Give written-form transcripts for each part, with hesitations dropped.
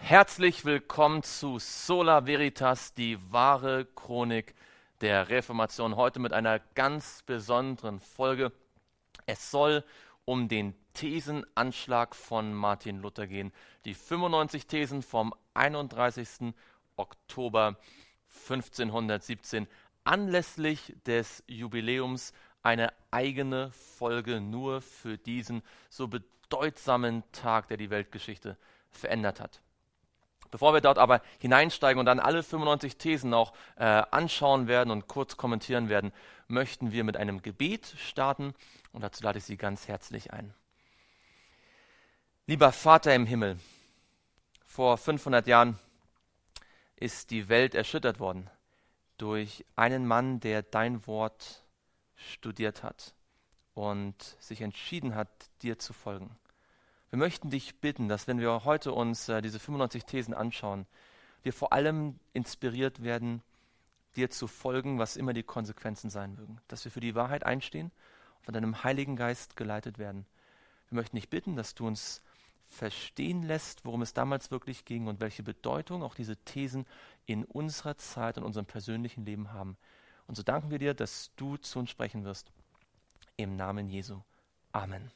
Herzlich willkommen zu Sola Veritas, die wahre Chronik der Reformation. Heute mit einer ganz besonderen Folge. Es soll um den Thesenanschlag von Martin Luther gehen. Die 95 Thesen vom 31. Oktober 1517. Anlässlich des Jubiläums eine eigene Folge nur für diesen so bedeutsamen Tag, der die Weltgeschichte verändert hat. Bevor wir dort aber hineinsteigen und dann alle 95 Thesen auch anschauen werden und kurz kommentieren werden, möchten wir mit einem Gebet starten und dazu lade ich Sie ganz herzlich ein. Lieber Vater im Himmel, vor 500 Jahren ist die Welt erschüttert worden durch einen Mann, der dein Wort studiert hat und sich entschieden hat, dir zu folgen. Wir möchten dich bitten, dass wenn wir heute uns diese 95 Thesen anschauen, wir vor allem inspiriert werden, dir zu folgen, was immer die Konsequenzen sein mögen. Dass wir für die Wahrheit einstehen und von deinem Heiligen Geist geleitet werden. Wir möchten dich bitten, dass du uns verstehen lässt, worum es damals wirklich ging und welche Bedeutung auch diese Thesen in unserer Zeit und unserem persönlichen Leben haben. Und so danken wir dir, dass du zu uns sprechen wirst. Im Namen Jesu. Amen.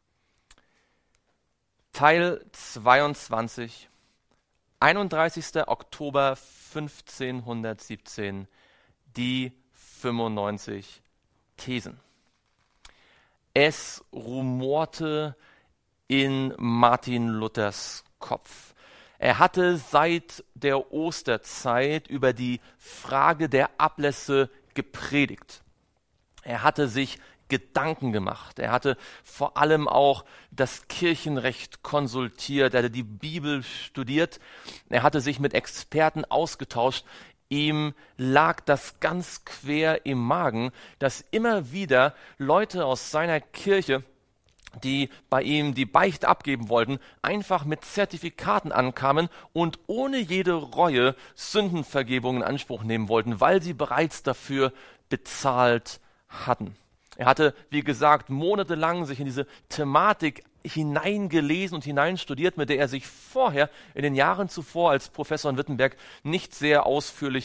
Teil 22, 31. Oktober 1517, die 95 Thesen. Es rumorte in Martin Luthers Kopf. Er hatte seit der Osterzeit über die Frage der Ablässe gepredigt. Er hatte sich Gedanken gemacht. Er hatte vor allem auch das Kirchenrecht konsultiert, er hatte die Bibel studiert, er hatte sich mit Experten ausgetauscht. Ihm lag das ganz quer im Magen, dass immer wieder Leute aus seiner Kirche, die bei ihm die Beichte abgeben wollten, einfach mit Zertifikaten ankamen und ohne jede Reue Sündenvergebung in Anspruch nehmen wollten, weil sie bereits dafür bezahlt hatten. Er hatte, wie gesagt, monatelang sich in diese Thematik hineingelesen und hineinstudiert, mit der er sich vorher in den Jahren zuvor als Professor in Wittenberg nicht sehr ausführlich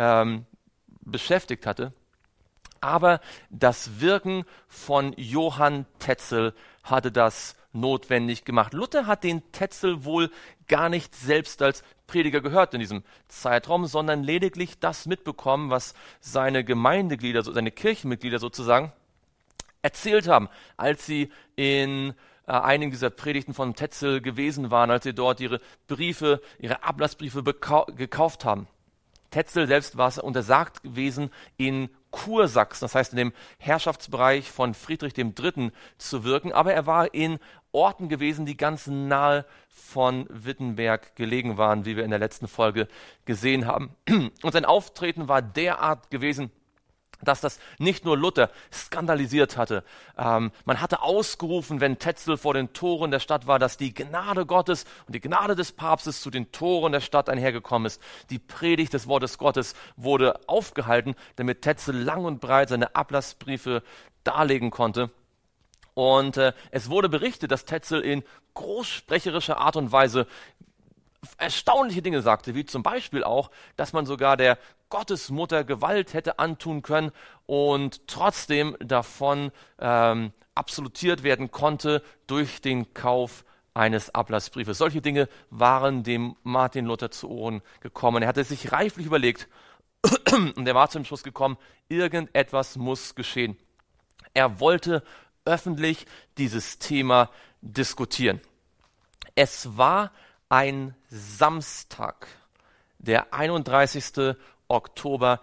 beschäftigt hatte. Aber das Wirken von Johann Tetzel hatte das notwendig gemacht. Luther hat den Tetzel wohl gar nicht selbst als Prediger gehört in diesem Zeitraum, sondern lediglich das mitbekommen, was seine Gemeindeglieder, seine Kirchenmitglieder sozusagen erzählt haben, als sie in einigen dieser Predigten von Tetzel gewesen waren, als sie dort ihre Briefe, ihre Ablassbriefe gekauft haben. Tetzel selbst war es untersagt gewesen, in Kursachsen, das heißt in dem Herrschaftsbereich von Friedrich III. Zu wirken, aber er war in Orten gewesen, die ganz nahe von Wittenberg gelegen waren, wie wir in der letzten Folge gesehen haben. Und sein Auftreten war derart gewesen, dass das nicht nur Luther skandalisiert hatte. Man hatte ausgerufen, wenn Tetzel vor den Toren der Stadt war, dass die Gnade Gottes und die Gnade des Papstes zu den Toren der Stadt einhergekommen ist. Die Predigt des Wortes Gottes wurde aufgehalten, damit Tetzel lang und breit seine Ablassbriefe darlegen konnte. Und es wurde berichtet, dass Tetzel in großsprecherischer Art und Weise erstaunliche Dinge sagte, wie zum Beispiel auch, dass man sogar der Gottesmutter Gewalt hätte antun können und trotzdem davon absolutiert werden konnte durch den Kauf eines Ablassbriefes. Solche Dinge waren dem Martin Luther zu Ohren gekommen. Er hatte sich reiflich überlegt und er war zum Schluss gekommen, irgendetwas muss geschehen. Er wollte öffentlich dieses Thema diskutieren. Es war ein Samstag, der 31. Oktober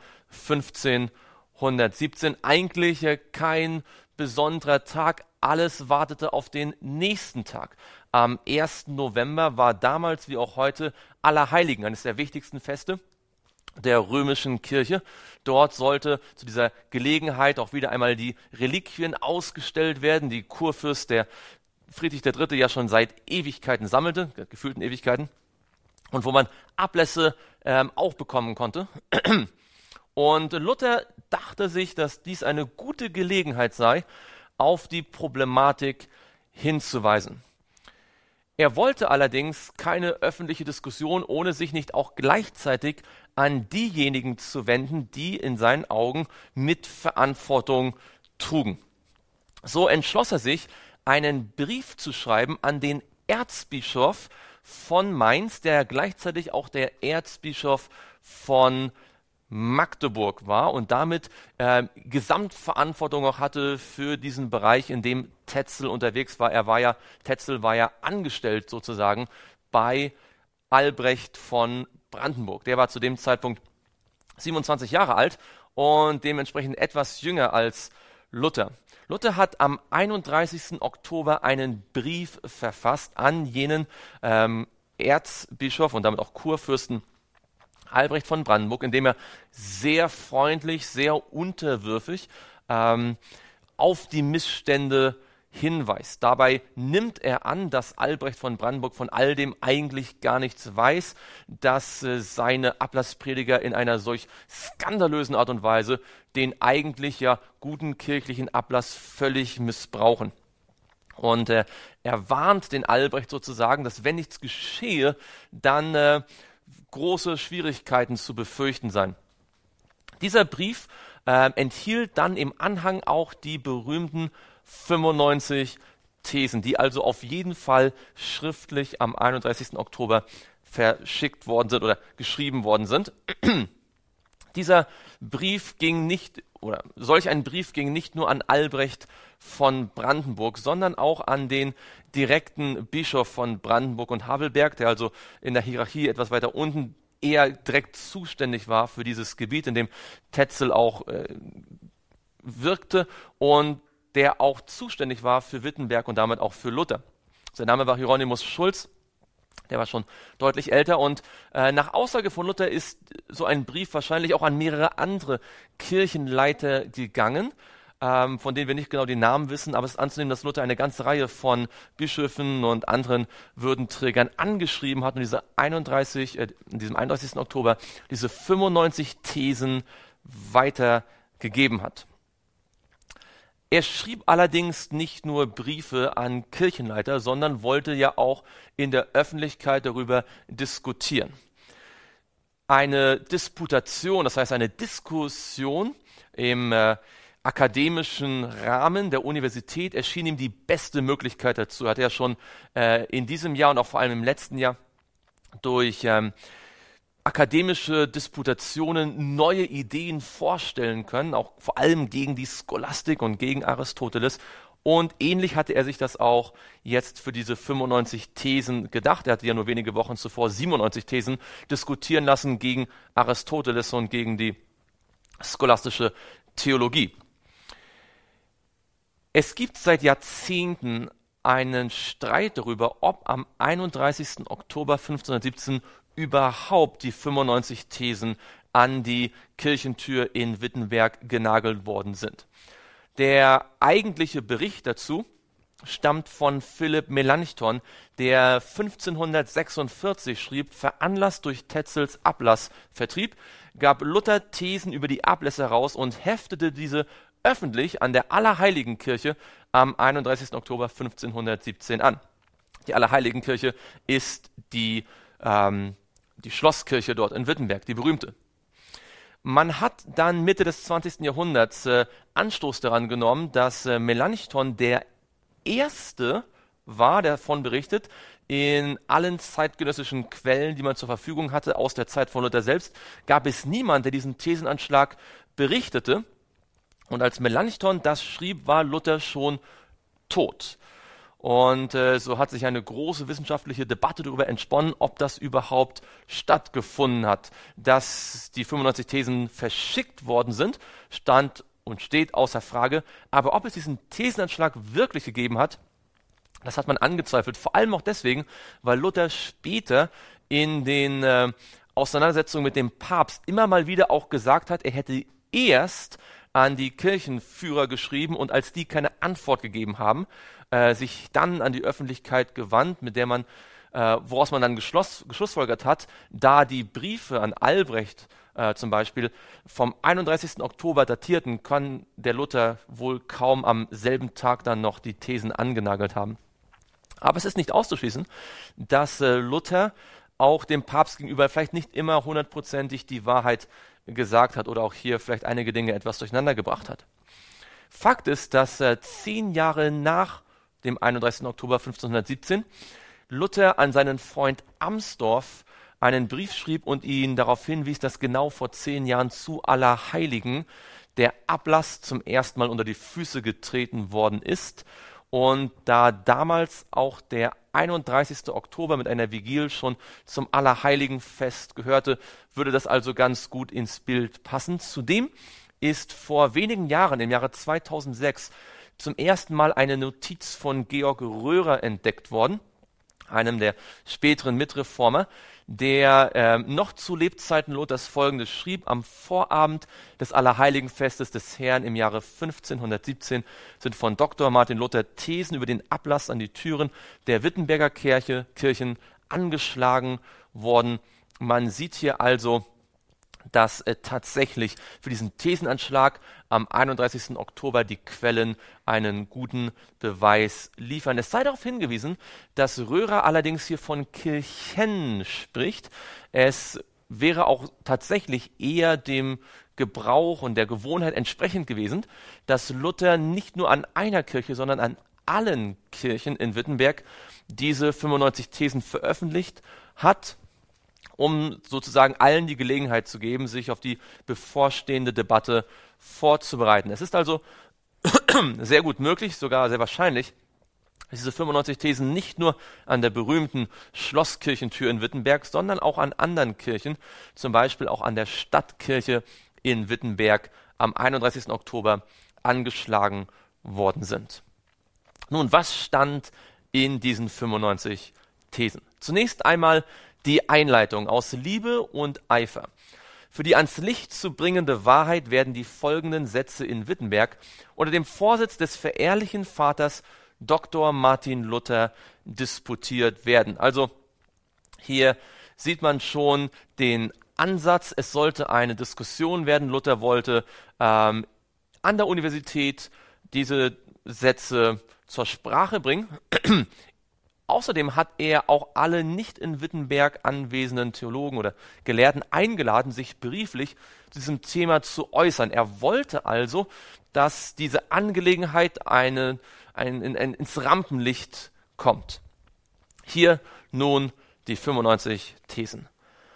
1517. Eigentlich kein besonderer Tag, alles wartete auf den nächsten Tag. Am 1. November war damals wie auch heute Allerheiligen, eines der wichtigsten Feste der römischen Kirche. Dort sollte zu dieser Gelegenheit auch wieder einmal die Reliquien ausgestellt werden, die Kurfürst der Friedrich III. Ja schon seit Ewigkeiten sammelte, gefühlten Ewigkeiten, und wo man Ablässe auch bekommen konnte. Und Luther dachte sich, dass dies eine gute Gelegenheit sei, auf die Problematik hinzuweisen. Er wollte allerdings keine öffentliche Diskussion, ohne sich nicht auch gleichzeitig an diejenigen zu wenden, die in seinen Augen Mitverantwortung trugen. So entschloss er sich, einen Brief zu schreiben an den Erzbischof von Mainz, der gleichzeitig auch der Erzbischof von Magdeburg war und damit Gesamtverantwortung auch hatte für diesen Bereich, in dem Tetzel unterwegs war. Tetzel war ja angestellt sozusagen bei Albrecht von Brandenburg. Der war zu dem Zeitpunkt 27 Jahre alt und dementsprechend etwas jünger als Luther. Luther hat am 31. Oktober einen Brief verfasst an jenen Erzbischof und damit auch Kurfürsten Albrecht von Brandenburg, in dem er sehr freundlich, sehr unterwürfig auf die Missstände hinweist. Dabei nimmt er an, dass Albrecht von Brandenburg von all dem eigentlich gar nichts weiß, dass seine Ablassprediger in einer solch skandalösen Art und Weise den eigentlich ja guten kirchlichen Ablass völlig missbrauchen. Und er warnt den Albrecht sozusagen, dass wenn nichts geschehe, dann große Schwierigkeiten zu befürchten seien. Dieser Brief enthielt dann im Anhang auch die berühmten 95 Thesen, die also auf jeden Fall schriftlich am 31. Oktober verschickt worden sind oder geschrieben worden sind. Dieser Brief ging nicht, oder solch ein Brief ging nicht nur an Albrecht von Brandenburg, sondern auch an den direkten Bischof von Brandenburg und Havelberg, der also in der Hierarchie etwas weiter unten eher direkt zuständig war für dieses Gebiet, in dem Tetzel auch wirkte und der auch zuständig war für Wittenberg und damit auch für Luther. Sein Name war Hieronymus Schulz. Der war schon deutlich älter und nach Aussage von Luther ist so ein Brief wahrscheinlich auch an mehrere andere Kirchenleiter gegangen, von denen wir nicht genau die Namen wissen, aber es ist anzunehmen, dass Luther eine ganze Reihe von Bischöfen und anderen Würdenträgern angeschrieben hat und in diesem 31. Oktober diese 95 Thesen weitergegeben hat. Er schrieb allerdings nicht nur Briefe an Kirchenleiter, sondern wollte ja auch in der Öffentlichkeit darüber diskutieren. Eine Disputation, das heißt eine Diskussion im akademischen Rahmen der Universität erschien ihm die beste Möglichkeit dazu. Er hat ja schon in diesem Jahr und auch vor allem im letzten Jahr durch akademische Disputationen neue Ideen vorstellen können, auch vor allem gegen die Scholastik und gegen Aristoteles. Und ähnlich hatte er sich das auch jetzt für diese 95 Thesen gedacht. Er hatte ja nur wenige Wochen zuvor 97 Thesen diskutieren lassen gegen Aristoteles und gegen die scholastische Theologie. Es gibt seit Jahrzehnten einen Streit darüber, ob am 31. Oktober 1517 überhaupt die 95 Thesen an die Kirchentür in Wittenberg genagelt worden sind. Der eigentliche Bericht dazu stammt von Philipp Melanchthon, der 1546 schrieb: Veranlasst durch Tetzels Ablassvertrieb, gab Luther Thesen über die Ablässe heraus und heftete diese öffentlich an der Allerheiligenkirche am 31. Oktober 1517 an. Die Allerheiligenkirche ist die Schlosskirche dort in Wittenberg, die berühmte. Man hat dann Mitte des 20. Jahrhunderts Anstoß daran genommen, dass Melanchthon der Erste war, der davon berichtet. In allen zeitgenössischen Quellen, die man zur Verfügung hatte, aus der Zeit von Luther selbst, gab es niemand, der diesen Thesenanschlag berichtete. Und als Melanchthon das schrieb, war Luther schon tot. Und so hat sich eine große wissenschaftliche Debatte darüber entsponnen, ob das überhaupt stattgefunden hat. Dass die 95 Thesen verschickt worden sind, stand und steht außer Frage. Aber ob es diesen Thesenanschlag wirklich gegeben hat, das hat man angezweifelt. Vor allem auch deswegen, weil Luther später in den Auseinandersetzungen mit dem Papst immer mal wieder auch gesagt hat, er hätte erst an die Kirchenführer geschrieben und als die keine Antwort gegeben haben, sich dann an die Öffentlichkeit gewandt, mit der man, woraus man dann geschlussfolgert hat, da die Briefe an Albrecht zum Beispiel vom 31. Oktober datierten, kann der Luther wohl kaum am selben Tag dann noch die Thesen angenagelt haben. Aber es ist nicht auszuschließen, dass Luther auch dem Papst gegenüber vielleicht nicht immer hundertprozentig die Wahrheit gesagt hat oder auch hier vielleicht einige Dinge etwas durcheinander gebracht hat. Fakt ist, dass 10 Jahre nach dem 31. Oktober 1517 Luther an seinen Freund Amsdorf einen Brief schrieb und ihn darauf hinwies, dass genau vor 10 Jahren zu Allerheiligen der Ablass zum ersten Mal unter die Füße getreten worden ist. Und da damals auch der 31. Oktober mit einer Vigil schon zum Allerheiligenfest gehörte, würde das also ganz gut ins Bild passen. Zudem ist vor wenigen Jahren, im Jahre 2006, zum ersten Mal eine Notiz von Georg Röhrer entdeckt worden, einem der späteren Mitreformer, der noch zu Lebzeiten Luthers Folgendes schrieb: Am Vorabend des Allerheiligenfestes des Herrn im Jahre 1517 sind von Dr. Martin Luther Thesen über den Ablass an die Türen der Wittenberger Kirchen angeschlagen worden. Man sieht hier also, dass tatsächlich für diesen Thesenanschlag am 31. Oktober die Quellen einen guten Beweis liefern. Es sei darauf hingewiesen, dass Röhrer allerdings hier von Kirchen spricht. Es wäre auch tatsächlich eher dem Gebrauch und der Gewohnheit entsprechend gewesen, dass Luther nicht nur an einer Kirche, sondern an allen Kirchen in Wittenberg diese 95 Thesen veröffentlicht hat, um sozusagen allen die Gelegenheit zu geben, sich auf die bevorstehende Debatte vorzubereiten. Es ist also sehr gut möglich, sogar sehr wahrscheinlich, dass diese 95 Thesen nicht nur an der berühmten Schlosskirchentür in Wittenberg, sondern auch an anderen Kirchen, zum Beispiel auch an der Stadtkirche in Wittenberg am 31. Oktober angeschlagen worden sind. Nun, was stand in diesen 95 Thesen? Zunächst einmal die Einleitung: Aus Liebe und Eifer für die ans Licht zu bringende Wahrheit werden die folgenden Sätze in Wittenberg unter dem Vorsitz des verehrlichen Vaters Dr. Martin Luther disputiert werden. Also hier sieht man schon den Ansatz, es sollte eine Diskussion werden. Luther wollte an der Universität diese Sätze zur Sprache bringen. Außerdem hat er auch alle nicht in Wittenberg anwesenden Theologen oder Gelehrten eingeladen, sich brieflich zu diesem Thema zu äußern. Er wollte also, dass diese Angelegenheit ins Rampenlicht kommt. Hier nun die 95 Thesen.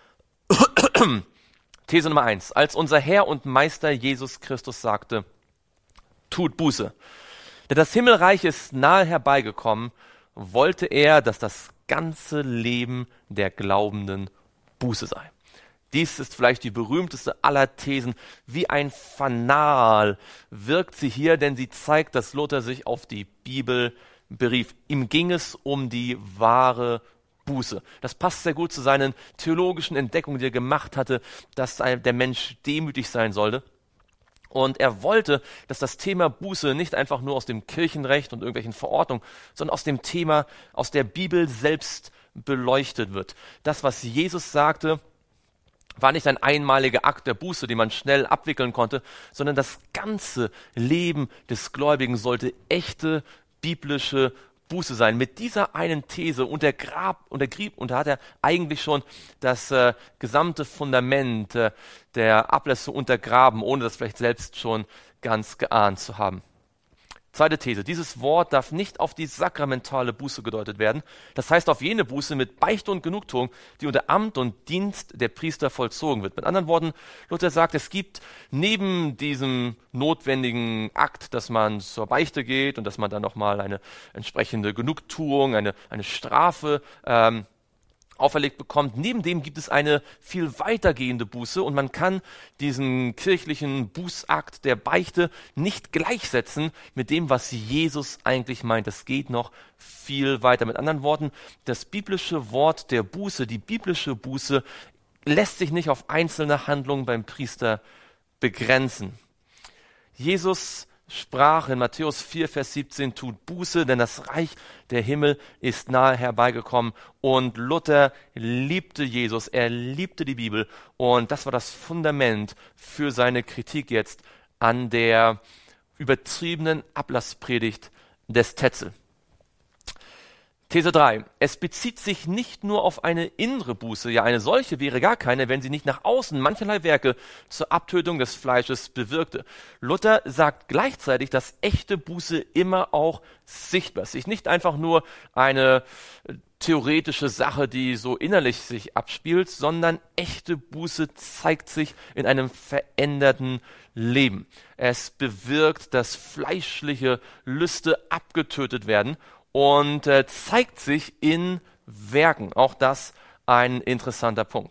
These Nummer 1. Als unser Herr und Meister Jesus Christus sagte, tut Buße, denn das Himmelreich ist nahe herbeigekommen, wollte er, dass das ganze Leben der Glaubenden Buße sei. Dies ist vielleicht die berühmteste aller Thesen. Wie ein Fanal wirkt sie hier, denn sie zeigt, dass Luther sich auf die Bibel berief. Ihm ging es um die wahre Buße. Das passt sehr gut zu seinen theologischen Entdeckungen, die er gemacht hatte, dass der Mensch demütig sein sollte. Und er wollte, dass das Thema Buße nicht einfach nur aus dem Kirchenrecht und irgendwelchen Verordnungen, sondern aus dem Thema, aus der Bibel selbst beleuchtet wird. Das, was Jesus sagte, war nicht ein einmaliger Akt der Buße, den man schnell abwickeln konnte, sondern das ganze Leben des Gläubigen sollte echte biblische Buße sein. Mit dieser einen These untergrieb und da hat er eigentlich schon das gesamte Fundament der Ablässe untergraben, ohne das vielleicht selbst schon ganz geahnt zu haben. Zweite These: Dieses Wort darf nicht auf die sakramentale Buße gedeutet werden. Das heißt auf jene Buße mit Beichte und Genugtuung, die unter Amt und Dienst der Priester vollzogen wird. Mit anderen Worten, Luther sagt, es gibt neben diesem notwendigen Akt, dass man zur Beichte geht und dass man dann nochmal eine entsprechende Genugtuung, eine Strafe auferlegt bekommt. Neben dem gibt es eine viel weitergehende Buße und man kann diesen kirchlichen Bußakt der Beichte nicht gleichsetzen mit dem, was Jesus eigentlich meint. Das geht noch viel weiter. Mit anderen Worten, das biblische Wort der Buße, die biblische Buße, lässt sich nicht auf einzelne Handlungen beim Priester begrenzen. Jesus sprach in Matthäus 4, Vers 17, tut Buße, denn das Reich der Himmel ist nahe herbeigekommen. Und Luther liebte Jesus, er liebte die Bibel und das war das Fundament für seine Kritik jetzt an der übertriebenen Ablasspredigt des Tetzel. These 3. Es bezieht sich nicht nur auf eine innere Buße, ja eine solche wäre gar keine, wenn sie nicht nach außen mancherlei Werke zur Abtötung des Fleisches bewirkte. Luther sagt gleichzeitig, dass echte Buße immer auch sichtbar ist. Sich nicht einfach nur eine theoretische Sache, die so innerlich sich abspielt, sondern echte Buße zeigt sich in einem veränderten Leben. Es bewirkt, dass fleischliche Lüste abgetötet werden und zeigt sich in Werken. Auch das ein interessanter Punkt.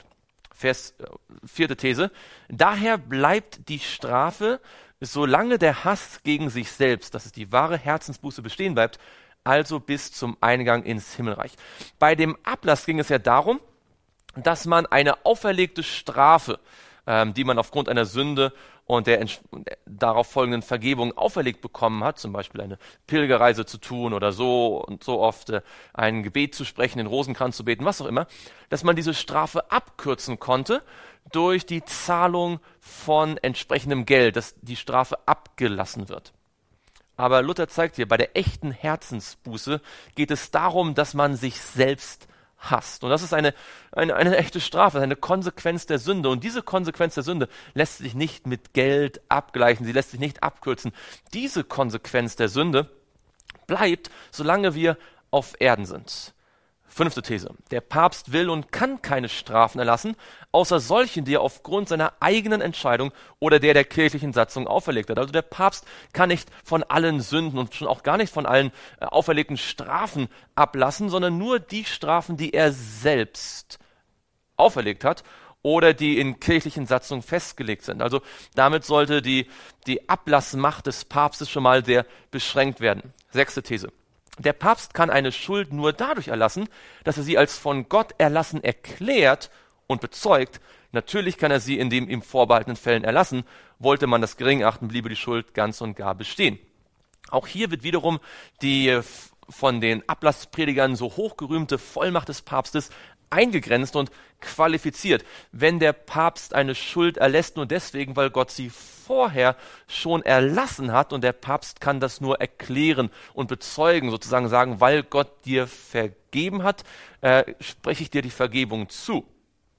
Vierte These. Daher bleibt die Strafe, solange der Hass gegen sich selbst, das ist die wahre Herzensbuße, bestehen bleibt, also bis zum Eingang ins Himmelreich. Bei dem Ablass ging es ja darum, dass man eine auferlegte Strafe, die man aufgrund einer Sünde und der darauf folgenden Vergebung auferlegt bekommen hat, zum Beispiel eine Pilgerreise zu tun oder so und so oft ein Gebet zu sprechen, den Rosenkranz zu beten, was auch immer, dass man diese Strafe abkürzen konnte durch die Zahlung von entsprechendem Geld, dass die Strafe abgelassen wird. Aber Luther zeigt hier, bei der echten Herzensbuße geht es darum, dass man sich selbst hasst. Und das ist eine echte Strafe, eine Konsequenz der Sünde. Und diese Konsequenz der Sünde lässt sich nicht mit Geld abgleichen, sie lässt sich nicht abkürzen. Diese Konsequenz der Sünde bleibt, solange wir auf Erden sind. 5. These. Der Papst will und kann keine Strafen erlassen, außer solchen, die er aufgrund seiner eigenen Entscheidung oder der kirchlichen Satzung auferlegt hat. Also der Papst kann nicht von allen Sünden und schon auch gar nicht von allen auferlegten Strafen ablassen, sondern nur die Strafen, die er selbst auferlegt hat oder die in kirchlichen Satzungen festgelegt sind. Also damit sollte die Ablassmacht des Papstes schon mal sehr beschränkt werden. 6. These. Der Papst kann eine Schuld nur dadurch erlassen, dass er sie als von Gott erlassen erklärt und bezeugt. Natürlich kann er sie in den ihm vorbehaltenen Fällen erlassen. Wollte man das gering achten, bliebe die Schuld ganz und gar bestehen. Auch hier wird wiederum die von den Ablasspredigern so hochgerühmte Vollmacht des Papstes eingegrenzt und qualifiziert. Wenn der Papst eine Schuld erlässt, nur deswegen, weil Gott sie vorher schon erlassen hat und der Papst kann das nur erklären und bezeugen, sozusagen sagen, weil Gott dir vergeben hat, spreche ich dir die Vergebung zu.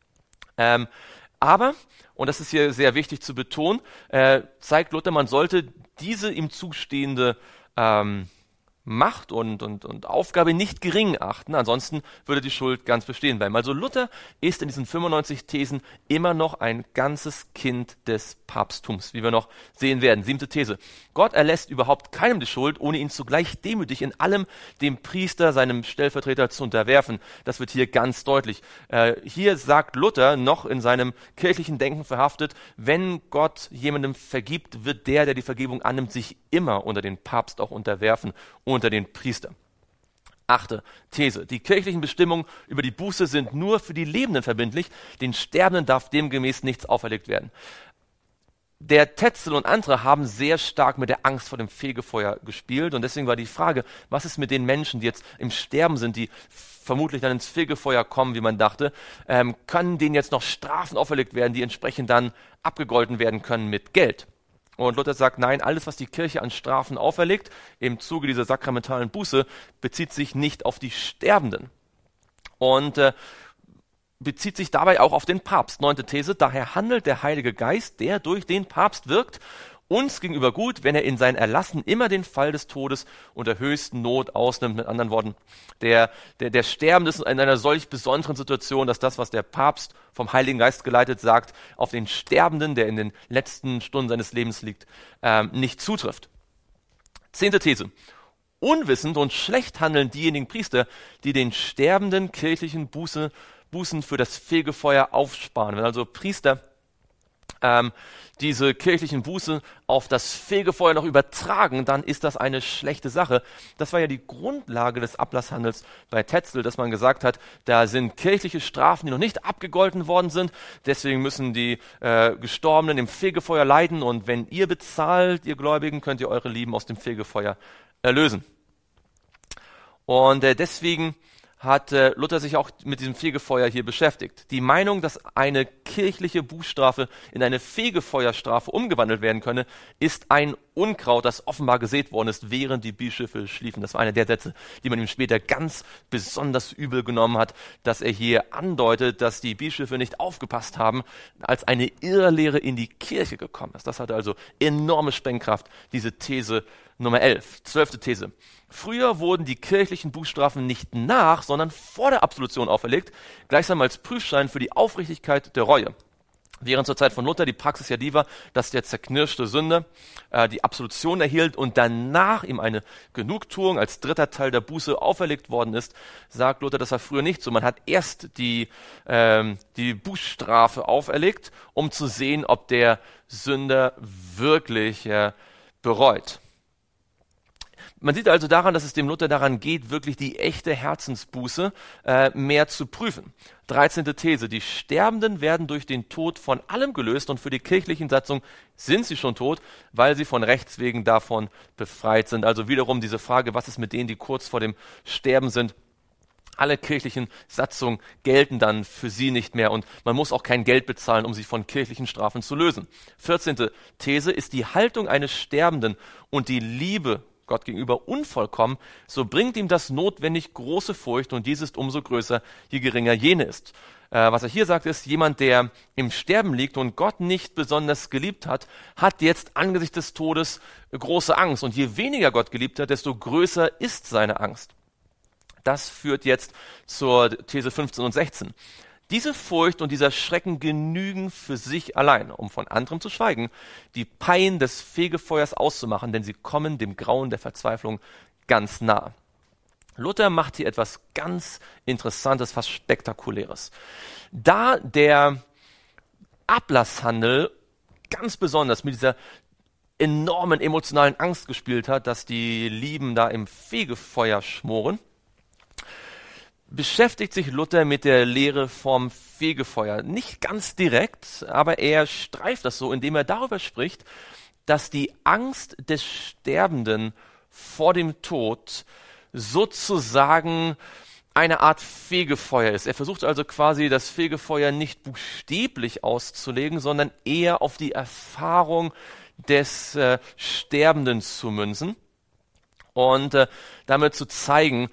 Aber, und das ist hier sehr wichtig zu betonen, zeigt Luther, man sollte diese ihm zustehende Macht und Aufgabe nicht gering achten, ansonsten würde die Schuld ganz bestehen bleiben. Also Luther ist in diesen 95 Thesen immer noch ein ganzes Kind des Papsttums, wie wir noch sehen werden. 7. These. Gott erlässt überhaupt keinem die Schuld, ohne ihn zugleich demütig in allem dem Priester, seinem Stellvertreter zu unterwerfen. Das wird hier ganz deutlich. Hier sagt Luther, noch in seinem kirchlichen Denken verhaftet, wenn Gott jemandem vergibt, wird der die Vergebung annimmt, sich immer unter den Papst auch unterwerfen, unter den Priester. 8. These. Die kirchlichen Bestimmungen über die Buße sind nur für die Lebenden verbindlich, den Sterbenden darf demgemäß nichts auferlegt werden. Der Tetzel und andere haben sehr stark mit der Angst vor dem Fegefeuer gespielt und deswegen war die Frage, was ist mit den Menschen, die jetzt im Sterben sind, die vermutlich dann ins Fegefeuer kommen, wie man dachte, können denen jetzt noch Strafen auferlegt werden, die entsprechend dann abgegolten werden können mit Geld? Und Luther sagt, nein, alles, was die Kirche an Strafen auferlegt, im Zuge dieser sakramentalen Buße, bezieht sich nicht auf die Sterbenden. Und bezieht sich dabei auch auf den Papst. 9. These, daher handelt der Heilige Geist, der durch den Papst wirkt, uns gegenüber gut, wenn er in sein Erlassen immer den Fall des Todes und der höchsten Not ausnimmt. Mit anderen Worten, der Sterbende ist in einer solch besonderen Situation, dass das, was der Papst vom Heiligen Geist geleitet sagt, auf den Sterbenden, der in den letzten Stunden seines Lebens liegt, nicht zutrifft. 10. These. Unwissend und schlecht handeln diejenigen Priester, die den sterbenden kirchlichen Bußen für das Fegefeuer aufsparen. Wenn also Priester diese kirchlichen Buße auf das Fegefeuer noch übertragen, dann ist das eine schlechte Sache. Das war ja die Grundlage des Ablasshandels bei Tetzel, dass man gesagt hat, da sind kirchliche Strafen, die noch nicht abgegolten worden sind, deswegen müssen die Gestorbenen im Fegefeuer leiden und wenn ihr bezahlt, ihr Gläubigen, könnt ihr eure Lieben aus dem Fegefeuer erlösen. Und deswegen hat Luther sich auch mit diesem Fegefeuer hier beschäftigt. Die Meinung, dass eine kirchliche Bußstrafe in eine Fegefeuerstrafe umgewandelt werden könne, ist ein Unkraut, das offenbar gesät worden ist, während die Bischöfe schliefen. Das war einer der Sätze, die man ihm später ganz besonders übel genommen hat, dass er hier andeutet, dass die Bischöfe nicht aufgepasst haben, als eine Irrlehre in die Kirche gekommen ist. Das hatte also enorme Sprengkraft, diese These Nummer 11, 12. These. Früher wurden die kirchlichen Bußstrafen nicht nach, sondern vor der Absolution auferlegt, gleichsam als Prüfstein für die Aufrichtigkeit der Reue. Während zur Zeit von Luther die Praxis ja die war, dass der zerknirschte Sünder die Absolution erhielt und danach ihm eine Genugtuung als dritter Teil der Buße auferlegt worden ist, sagt Luther, das war früher nicht so. Man hat erst die Bußstrafe auferlegt, um zu sehen, ob der Sünder wirklich bereut. Man sieht also daran, dass es dem Luther daran geht, wirklich die echte Herzensbuße mehr zu prüfen. 13. These. Die Sterbenden werden durch den Tod von allem gelöst und für die kirchlichen Satzungen sind sie schon tot, weil sie von Rechts wegen davon befreit sind. Also wiederum diese Frage, was ist mit denen, die kurz vor dem Sterben sind? Alle kirchlichen Satzungen gelten dann für sie nicht mehr und man muss auch kein Geld bezahlen, um sie von kirchlichen Strafen zu lösen. 14. These. Ist die Haltung eines Sterbenden und die Liebe Gott gegenüber unvollkommen, so bringt ihm das notwendig große Furcht und dies ist umso größer, je geringer jene ist. Was er hier sagt, ist, jemand, der im Sterben liegt und Gott nicht besonders geliebt hat, hat jetzt angesichts des Todes große Angst. Und je weniger Gott geliebt hat, desto größer ist seine Angst. Das führt jetzt zur These 15 und 16. Diese Furcht und dieser Schrecken genügen für sich allein, um von anderem zu schweigen, die Pein des Fegefeuers auszumachen, denn sie kommen dem Grauen der Verzweiflung ganz nah. Luther macht hier etwas ganz Interessantes, fast Spektakuläres. Da der Ablasshandel ganz besonders mit dieser enormen emotionalen Angst gespielt hat, dass die Lieben da im Fegefeuer schmoren, beschäftigt sich Luther mit der Lehre vom Fegefeuer. Nicht ganz direkt, aber er streift das so, indem er darüber spricht, dass die Angst des Sterbenden vor dem Tod sozusagen eine Art Fegefeuer ist. Er versucht also quasi das Fegefeuer nicht buchstäblich auszulegen, sondern eher auf die Erfahrung des Sterbenden zu münzen und damit zu zeigen,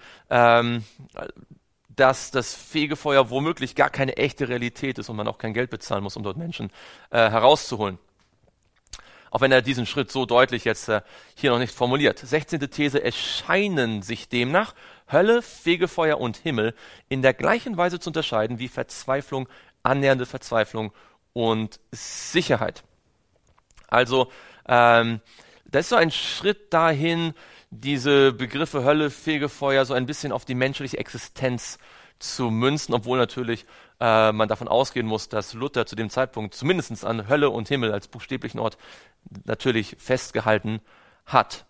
dass das Fegefeuer womöglich gar keine echte Realität ist und man auch kein Geld bezahlen muss, um dort Menschen herauszuholen. Auch wenn er diesen Schritt so deutlich jetzt hier noch nicht formuliert. 16. These, es scheinen sich demnach Hölle, Fegefeuer und Himmel in der gleichen Weise zu unterscheiden wie Verzweiflung, annähernde Verzweiflung und Sicherheit. Also das ist so ein Schritt dahin, diese Begriffe Hölle, Fegefeuer so ein bisschen auf die menschliche Existenz zu münzen, obwohl natürlich man davon ausgehen muss, dass Luther zu dem Zeitpunkt zumindest an Hölle und Himmel als buchstäblichen Ort natürlich festgehalten hat.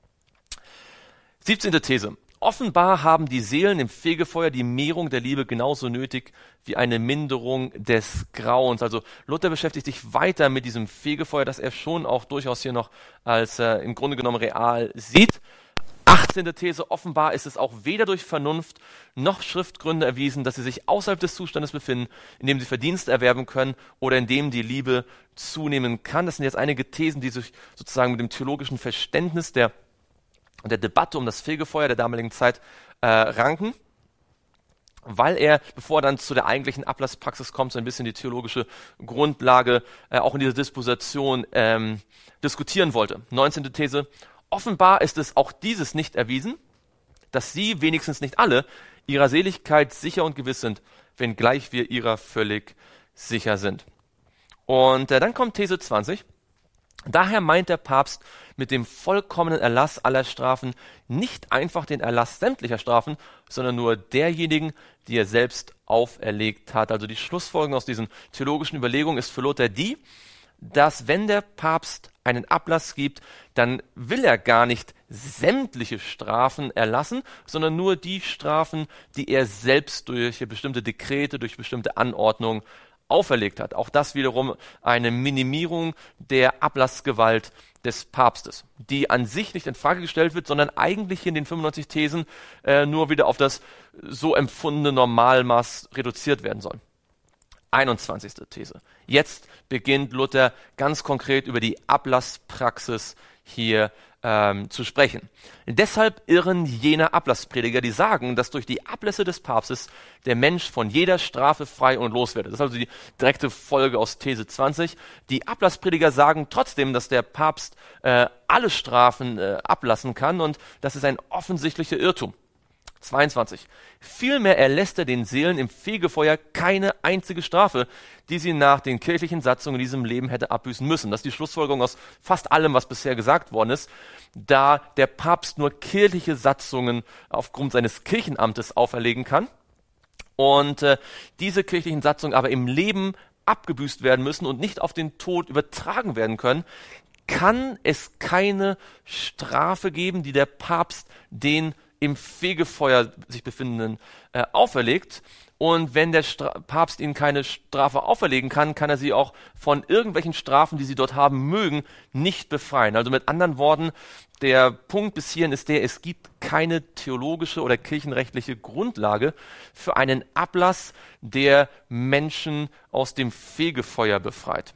17. These. Offenbar haben die Seelen im Fegefeuer die Mehrung der Liebe genauso nötig wie eine Minderung des Grauens. Also Luther beschäftigt sich weiter mit diesem Fegefeuer, das er schon auch durchaus hier noch als im Grunde genommen real sieht. 18. These, offenbar ist es auch weder durch Vernunft noch Schriftgründe erwiesen, dass sie sich außerhalb des Zustandes befinden, in dem sie Verdienste erwerben können oder in dem die Liebe zunehmen kann. Das sind jetzt einige Thesen, die sich sozusagen mit dem theologischen Verständnis der Debatte um das Fegefeuer der damaligen Zeit ranken, weil er, bevor er dann zu der eigentlichen Ablasspraxis kommt, so ein bisschen die theologische Grundlage auch in dieser Disposition diskutieren wollte. 19. These, offenbar ist es auch dieses nicht erwiesen, dass sie, wenigstens nicht alle, ihrer Seligkeit sicher und gewiss sind, wenngleich wir ihrer völlig sicher sind. Und dann kommt These 20. Daher meint der Papst mit dem vollkommenen Erlass aller Strafen nicht einfach den Erlass sämtlicher Strafen, sondern nur derjenigen, die er selbst auferlegt hat. Also die Schlussfolgerung aus diesen theologischen Überlegungen ist für Luther die, dass wenn der Papst einen Ablass gibt, dann will er gar nicht sämtliche Strafen erlassen, sondern nur die Strafen, die er selbst durch bestimmte Dekrete, durch bestimmte Anordnungen auferlegt hat. Auch das wiederum eine Minimierung der Ablassgewalt des Papstes, die an sich nicht in Frage gestellt wird, sondern eigentlich hier in den 95 Thesen nur wieder auf das so empfundene Normalmaß reduziert werden soll. 21. These. Jetzt beginnt Luther ganz konkret über die Ablasspraxis hier zu sprechen. Deshalb irren jene Ablassprediger, die sagen, dass durch die Ablässe des Papstes der Mensch von jeder Strafe frei und los werde. Das ist also die direkte Folge aus These 20. Die Ablassprediger sagen trotzdem, dass der Papst alle Strafen ablassen kann, und das ist ein offensichtlicher Irrtum. 22. Vielmehr erlässt er den Seelen im Fegefeuer keine einzige Strafe, die sie nach den kirchlichen Satzungen in diesem Leben hätte abbüßen müssen. Das ist die Schlussfolgerung aus fast allem, was bisher gesagt worden ist, da der Papst nur kirchliche Satzungen aufgrund seines Kirchenamtes auferlegen kann und diese kirchlichen Satzungen aber im Leben abgebüßt werden müssen und nicht auf den Tod übertragen werden können, kann es keine Strafe geben, die der Papst den im Fegefeuer sich befindenden auferlegt. Und wenn der Papst ihnen keine Strafe auferlegen kann, kann er sie auch von irgendwelchen Strafen, die sie dort haben mögen, nicht befreien. Also mit anderen Worten, der Punkt bis hierhin ist der, es gibt keine theologische oder kirchenrechtliche Grundlage für einen Ablass, der Menschen aus dem Fegefeuer befreit.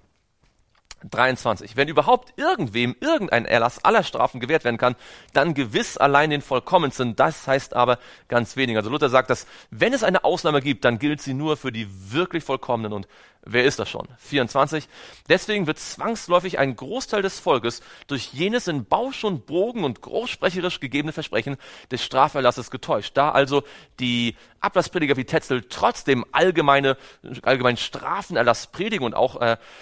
23. Wenn überhaupt irgendwem irgendein Erlass aller Strafen gewährt werden kann, dann gewiss allein den Vollkommensten. Das heißt aber ganz wenig. Also Luther sagt, dass wenn es eine Ausnahme gibt, dann gilt sie nur für die wirklich Vollkommenen. Und wer ist das schon? 24. Deswegen wird zwangsläufig ein Großteil des Volkes durch jenes in Bausch und Bogen und großsprecherisch gegebene Versprechen des Straferlasses getäuscht. Da also die Ablassprediger wie Tetzel trotzdem allgemeinen Strafenerlass predigen und auch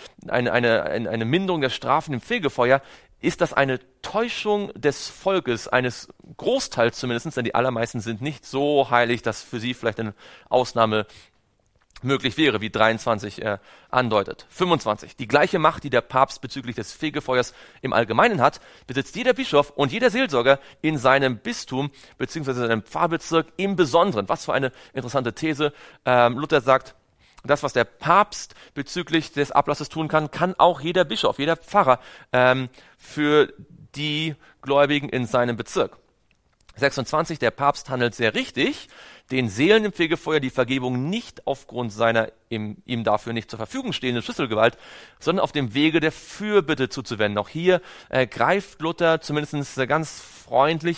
eine Minderung der Strafen im Fegefeuer, ist das eine Täuschung des Volkes, eines Großteils zumindest, denn die allermeisten sind nicht so heilig, dass für sie vielleicht eine Ausnahme möglich wäre, wie 23 andeutet. 25. Die gleiche Macht, die der Papst bezüglich des Fegefeuers im Allgemeinen hat, besitzt jeder Bischof und jeder Seelsorger in seinem Bistum bzw. seinem Pfarrbezirk im Besonderen. Was für eine interessante These. Luther sagt, das, was der Papst bezüglich des Ablasses tun kann, kann auch jeder Bischof, jeder Pfarrer für die Gläubigen in seinem Bezirk. 26. Der Papst handelt sehr richtig, den Seelen im Fegefeuer die Vergebung nicht aufgrund seiner ihm dafür nicht zur Verfügung stehenden Schlüsselgewalt, sondern auf dem Wege der Fürbitte zuzuwenden. Auch hier greift Luther zumindest ganz freundlich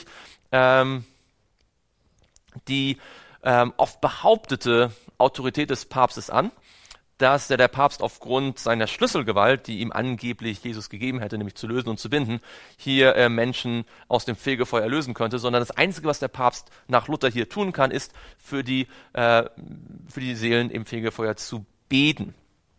die oft behauptete Autorität des Papstes an, dass der Papst aufgrund seiner Schlüsselgewalt, die ihm angeblich Jesus gegeben hätte, nämlich zu lösen und zu binden, hier Menschen aus dem Fegefeuer erlösen könnte, sondern das Einzige, was der Papst nach Luther hier tun kann, ist für die Seelen im Fegefeuer zu beten.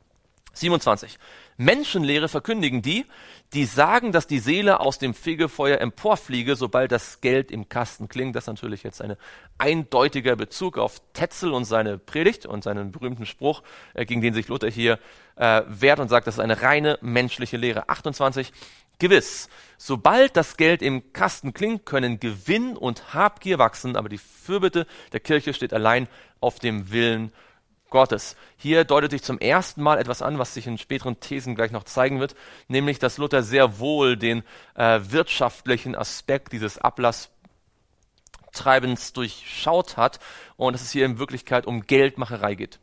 27. Menschenlehre verkündigen die sagen, dass die Seele aus dem Fegefeuer emporfliege, sobald das Geld im Kasten klingt. Das ist natürlich jetzt ein eindeutiger Bezug auf Tetzel und seine Predigt und seinen berühmten Spruch, gegen den sich Luther hier wehrt und sagt, das ist eine reine menschliche Lehre. 28. Gewiss, sobald das Geld im Kasten klingt, können Gewinn und Habgier wachsen, aber die Fürbitte der Kirche steht allein auf dem Willen Gottes. Hier deutet sich zum ersten Mal etwas an, was sich in späteren Thesen gleich noch zeigen wird, nämlich, dass Luther sehr wohl den wirtschaftlichen Aspekt dieses Ablasstreibens durchschaut hat und dass es hier in Wirklichkeit um Geldmacherei geht.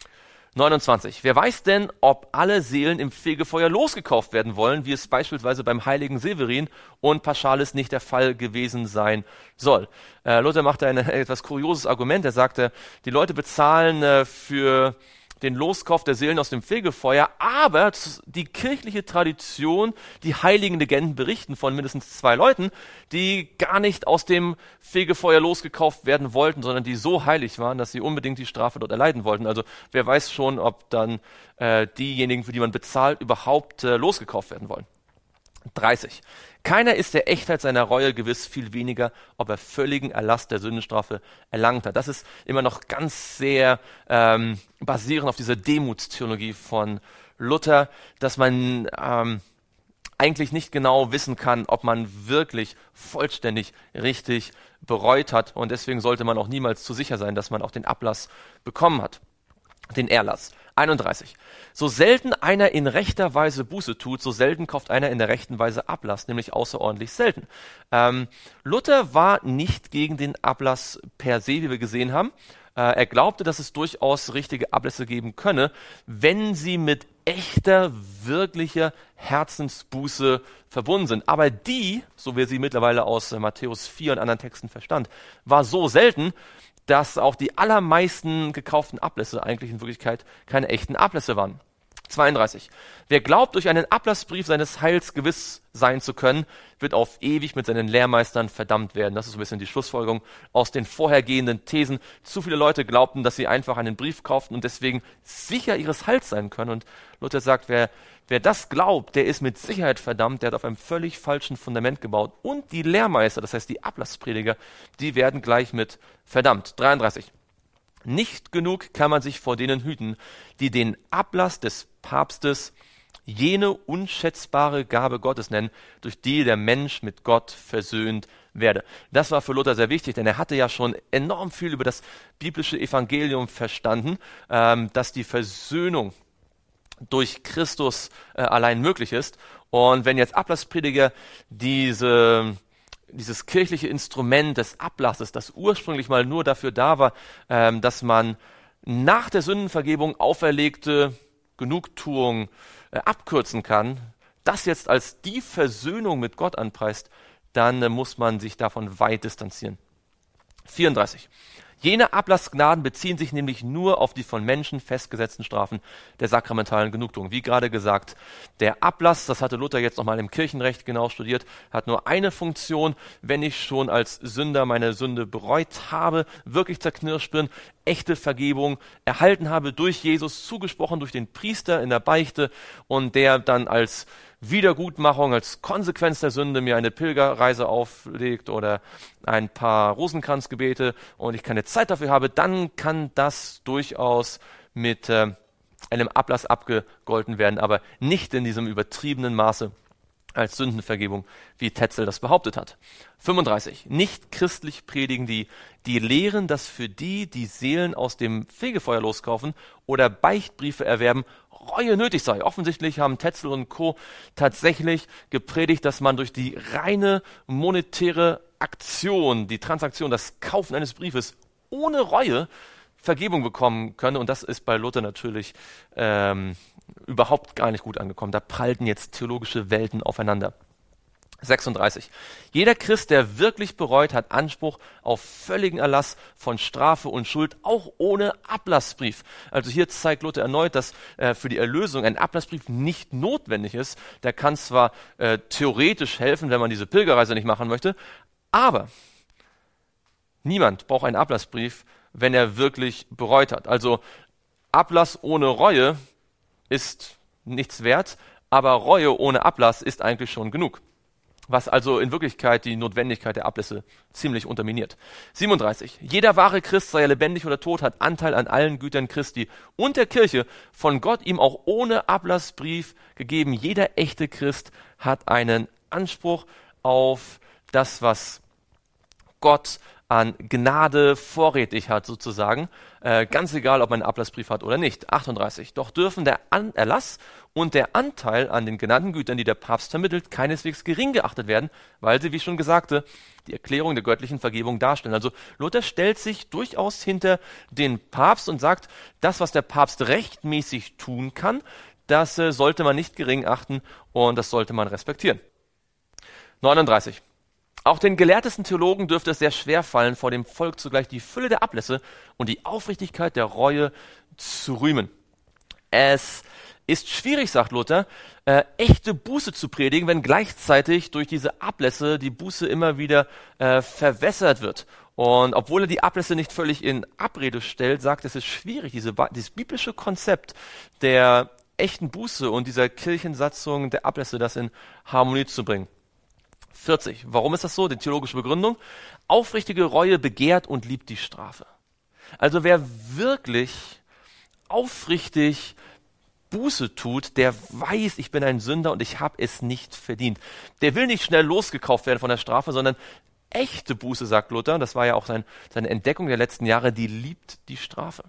29. Wer weiß denn, ob alle Seelen im Fegefeuer losgekauft werden wollen, wie es beispielsweise beim heiligen Severin und Paschalis nicht der Fall gewesen sein soll. Luther machte ein etwas kurioses Argument. Er sagte, die Leute bezahlen für den Loskauf der Seelen aus dem Fegefeuer, aber die kirchliche Tradition, die heiligen Legenden berichten von mindestens 2 Leuten, die gar nicht aus dem Fegefeuer losgekauft werden wollten, sondern die so heilig waren, dass sie unbedingt die Strafe dort erleiden wollten. Also wer weiß schon, ob dann diejenigen, für die man bezahlt, überhaupt losgekauft werden wollen. 30. Keiner ist der Echtheit seiner Reue gewiss, viel weniger, ob er völligen Erlass der Sündenstrafe erlangt hat. Das ist immer noch ganz sehr basierend auf dieser Demutstheologie von Luther, dass man eigentlich nicht genau wissen kann, ob man wirklich vollständig richtig bereut hat. Und deswegen sollte man auch niemals zu sicher sein, dass man auch den Ablass bekommen hat. den Erlass. 31. So selten einer in rechter Weise Buße tut, so selten kauft einer in der rechten Weise Ablass, nämlich außerordentlich selten. Luther war nicht gegen den Ablass per se, wie wir gesehen haben. Er glaubte, dass es durchaus richtige Ablässe geben könne, wenn sie mit echter, wirklicher Herzensbuße verbunden sind. Aber die, so wie er sie mittlerweile aus Matthäus 4 und anderen Texten verstand, war so selten, dass auch die allermeisten gekauften Ablässe eigentlich in Wirklichkeit keine echten Ablässe waren. 32. Wer glaubt, durch einen Ablassbrief seines Heils gewiss sein zu können, wird auf ewig mit seinen Lehrmeistern verdammt werden. Das ist so ein bisschen die Schlussfolgerung aus den vorhergehenden Thesen. Zu viele Leute glaubten, dass sie einfach einen Brief kauften und deswegen sicher ihres Heils sein können. Und Luther sagt, wer das glaubt, der ist mit Sicherheit verdammt, der hat auf einem völlig falschen Fundament gebaut. Und die Lehrmeister, das heißt die Ablassprediger, die werden gleich mit verdammt. 33. Nicht genug kann man sich vor denen hüten, die den Ablass des Papstes jene unschätzbare Gabe Gottes nennen, durch die der Mensch mit Gott versöhnt werde. Das war für Luther sehr wichtig, denn er hatte ja schon enorm viel über das biblische Evangelium verstanden, dass die Versöhnung durch Christus allein möglich ist. Und wenn jetzt Ablassprediger dieses kirchliche Instrument des Ablasses, das ursprünglich mal nur dafür da war, dass man nach der Sündenvergebung auferlegte Genugtuung abkürzen kann, das jetzt als die Versöhnung mit Gott anpreist, dann muss man sich davon weit distanzieren. 34. Jene Ablassgnaden beziehen sich nämlich nur auf die von Menschen festgesetzten Strafen der sakramentalen Genugtuung. Wie gerade gesagt, der Ablass, das hatte Luther jetzt nochmal im Kirchenrecht genau studiert, hat nur eine Funktion: Wenn ich schon als Sünder meine Sünde bereut habe, wirklich zerknirscht bin, echte Vergebung erhalten habe durch Jesus, zugesprochen durch den Priester in der Beichte, und der dann als Wiedergutmachung, als Konsequenz der Sünde mir eine Pilgerreise auflegt oder ein paar Rosenkranzgebete und ich keine Zeit dafür habe, dann kann das durchaus mit einem Ablass abgegolten werden, aber nicht in diesem übertriebenen Maße als Sündenvergebung, wie Tetzel das behauptet hat. 35. Nicht christlich predigen die lehren, dass für die Seelen aus dem Fegefeuer loskaufen oder Beichtbriefe erwerben, Reue nötig sei. Offensichtlich haben Tetzel und Co. tatsächlich gepredigt, dass man durch die reine monetäre Aktion, die Transaktion, das Kaufen eines Briefes ohne Reue Vergebung bekommen könne. Und das ist bei Luther natürlich überhaupt gar nicht gut angekommen. Da prallten jetzt theologische Welten aufeinander. 36. Jeder Christ, der wirklich bereut, hat Anspruch auf völligen Erlass von Strafe und Schuld, auch ohne Ablassbrief. Also hier zeigt Luther erneut, dass für die Erlösung ein Ablassbrief nicht notwendig ist. Der kann zwar theoretisch helfen, wenn man diese Pilgerreise nicht machen möchte, aber niemand braucht einen Ablassbrief, wenn er wirklich bereut hat. Also Ablass ohne Reue ist nichts wert, aber Reue ohne Ablass ist eigentlich schon genug. Was also in Wirklichkeit die Notwendigkeit der Ablässe ziemlich unterminiert. 37. Jeder wahre Christ, sei er lebendig oder tot, hat Anteil an allen Gütern Christi und der Kirche, von Gott ihm auch ohne Ablassbrief gegeben. Jeder echte Christ hat einen Anspruch auf das, was Gott an Gnade vorrätig hat, sozusagen. Ganz egal, ob man einen Ablassbrief hat oder nicht. 38. Doch dürfen der Erlass und der Anteil an den genannten Gütern, die der Papst vermittelt, keineswegs gering geachtet werden, weil sie, wie ich schon sagte, die Erklärung der göttlichen Vergebung darstellen. Also Luther stellt sich durchaus hinter den Papst und sagt, das, was der Papst rechtmäßig tun kann, das sollte man nicht gering achten und das sollte man respektieren. 39. Auch den gelehrtesten Theologen dürfte es sehr schwer fallen, vor dem Volk zugleich die Fülle der Ablässe und die Aufrichtigkeit der Reue zu rühmen. Es ist schwierig, sagt Luther, echte Buße zu predigen, wenn gleichzeitig durch diese Ablässe die Buße immer wieder verwässert wird. Und obwohl er die Ablässe nicht völlig in Abrede stellt, sagt, es ist schwierig, dieses biblische Konzept der echten Buße und dieser Kirchensatzung der Ablässe, das in Harmonie zu bringen. 40. Warum ist das so? Die theologische Begründung. Aufrichtige Reue begehrt und liebt die Strafe. Also wer wirklich aufrichtig Buße tut, der weiß, ich bin ein Sünder und ich habe es nicht verdient. Der will nicht schnell losgekauft werden von der Strafe, sondern echte Buße, sagt Luther, das war ja auch seine Entdeckung der letzten Jahre, die liebt die Strafe.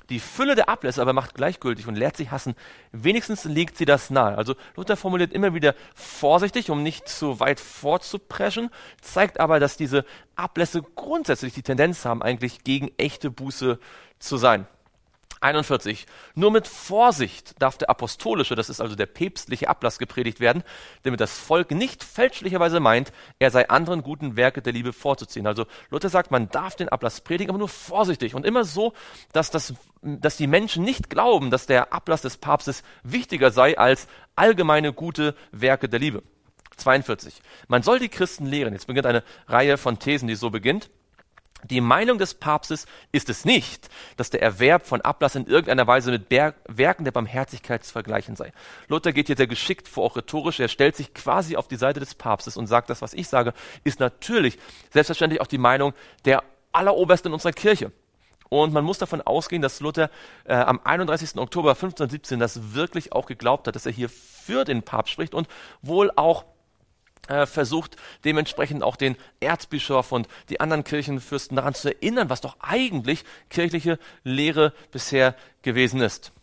Die Fülle der Ablässe aber macht gleichgültig und lehrt sie hassen. Wenigstens legt sie das nahe. Also Luther formuliert immer wieder vorsichtig, um nicht zu weit vorzupreschen, zeigt aber, dass diese Ablässe grundsätzlich die Tendenz haben, eigentlich gegen echte Buße zu sein. 41. Nur mit Vorsicht darf der apostolische, das ist also der päpstliche Ablass gepredigt werden, damit das Volk nicht fälschlicherweise meint, er sei anderen guten Werke der Liebe vorzuziehen. Also Luther sagt, man darf den Ablass predigen, aber nur vorsichtig und immer so, dass die Menschen nicht glauben, dass der Ablass des Papstes wichtiger sei als allgemeine gute Werke der Liebe. 42. Man soll die Christen lehren. Jetzt beginnt eine Reihe von Thesen, die so beginnt. Die Meinung des Papstes ist es nicht, dass der Erwerb von Ablass in irgendeiner Weise mit Werken der Barmherzigkeit zu vergleichen sei. Luther geht hier sehr geschickt vor, auch rhetorisch. Er stellt sich quasi auf die Seite des Papstes und sagt, das, was ich sage, ist natürlich selbstverständlich auch die Meinung der Allerobersten in unserer Kirche. Und man muss davon ausgehen, dass Luther am 31. Oktober 1517 das wirklich auch geglaubt hat, dass er hier für den Papst spricht und wohl auch versucht, dementsprechend auch den Erzbischof und die anderen Kirchenfürsten daran zu erinnern, was doch eigentlich kirchliche Lehre bisher gewesen ist.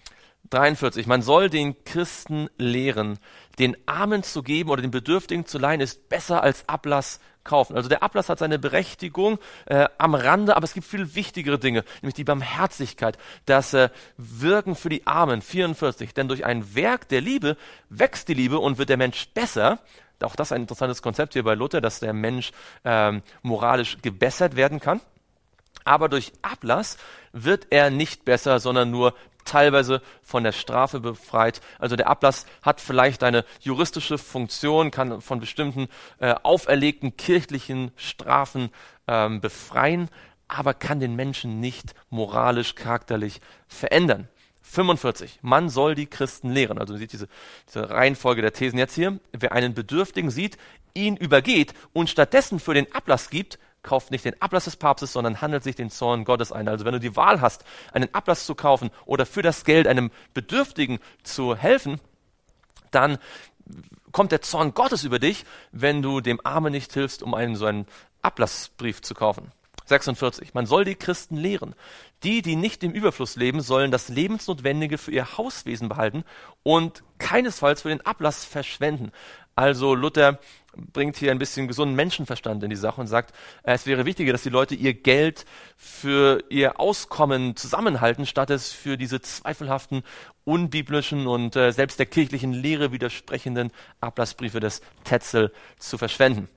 43. Man soll den Christen lehren, den Armen zu geben oder den Bedürftigen zu leihen, ist besser als Ablass kaufen. Also der Ablass hat seine Berechtigung am Rande, aber es gibt viel wichtigere Dinge, nämlich die Barmherzigkeit, das Wirken für die Armen. 44. Denn durch ein Werk der Liebe wächst die Liebe und wird der Mensch besser. Auch das ist ein interessantes Konzept hier bei Luther, dass der Mensch moralisch gebessert werden kann. Aber durch Ablass wird er nicht besser, sondern nur teilweise von der Strafe befreit. Also der Ablass hat vielleicht eine juristische Funktion, kann von bestimmten auferlegten kirchlichen Strafen befreien, aber kann den Menschen nicht moralisch, charakterlich verändern. 45. Man soll die Christen lehren. Also man sieht diese Reihenfolge der Thesen jetzt hier. Wer einen Bedürftigen sieht, ihn übergeht und stattdessen für den Ablass gibt, kauft nicht den Ablass des Papstes, sondern handelt sich den Zorn Gottes ein. Also wenn du die Wahl hast, einen Ablass zu kaufen oder für das Geld einem Bedürftigen zu helfen, dann kommt der Zorn Gottes über dich, wenn du dem Armen nicht hilfst, um so einen Ablassbrief zu kaufen. 46. Man soll die Christen lehren. Die nicht im Überfluss leben, sollen das Lebensnotwendige für ihr Hauswesen behalten und keinesfalls für den Ablass verschwenden. Also Luther bringt hier ein bisschen gesunden Menschenverstand in die Sache und sagt, es wäre wichtiger, dass die Leute ihr Geld für ihr Auskommen zusammenhalten, statt es für diese zweifelhaften, unbiblischen und selbst der kirchlichen Lehre widersprechenden Ablassbriefe des Tetzel zu verschwenden.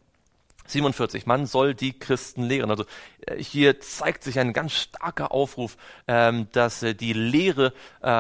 47. Man soll die Christen lehren. Also hier zeigt sich ein ganz starker Aufruf, dass die Lehre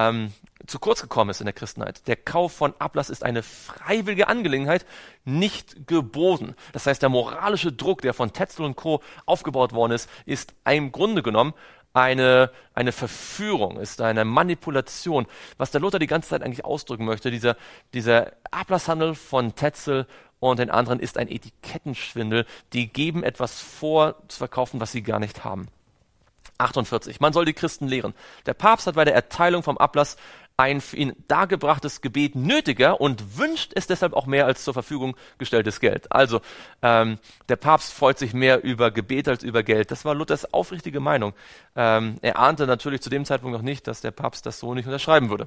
zu kurz gekommen ist in der Christenheit. Der Kauf von Ablass ist eine freiwillige Angelegenheit, nicht geboten. Das heißt, der moralische Druck, der von Tetzel und Co. aufgebaut worden ist im Grunde genommen eine Verführung, ist eine Manipulation. Was der Luther die ganze Zeit eigentlich ausdrücken möchte, dieser Ablasshandel von Tetzel und den anderen ist ein Etikettenschwindel. Die geben etwas vor, zu verkaufen, was sie gar nicht haben. 48. Man soll die Christen lehren. Der Papst hat bei der Erteilung vom Ablass ein für ihn dargebrachtes Gebet nötiger und wünscht es deshalb auch mehr als zur Verfügung gestelltes Geld. Also der Papst freut sich mehr über Gebet als über Geld. Das war Luthers aufrichtige Meinung. Er ahnte natürlich zu dem Zeitpunkt noch nicht, dass der Papst das so nicht unterschreiben würde.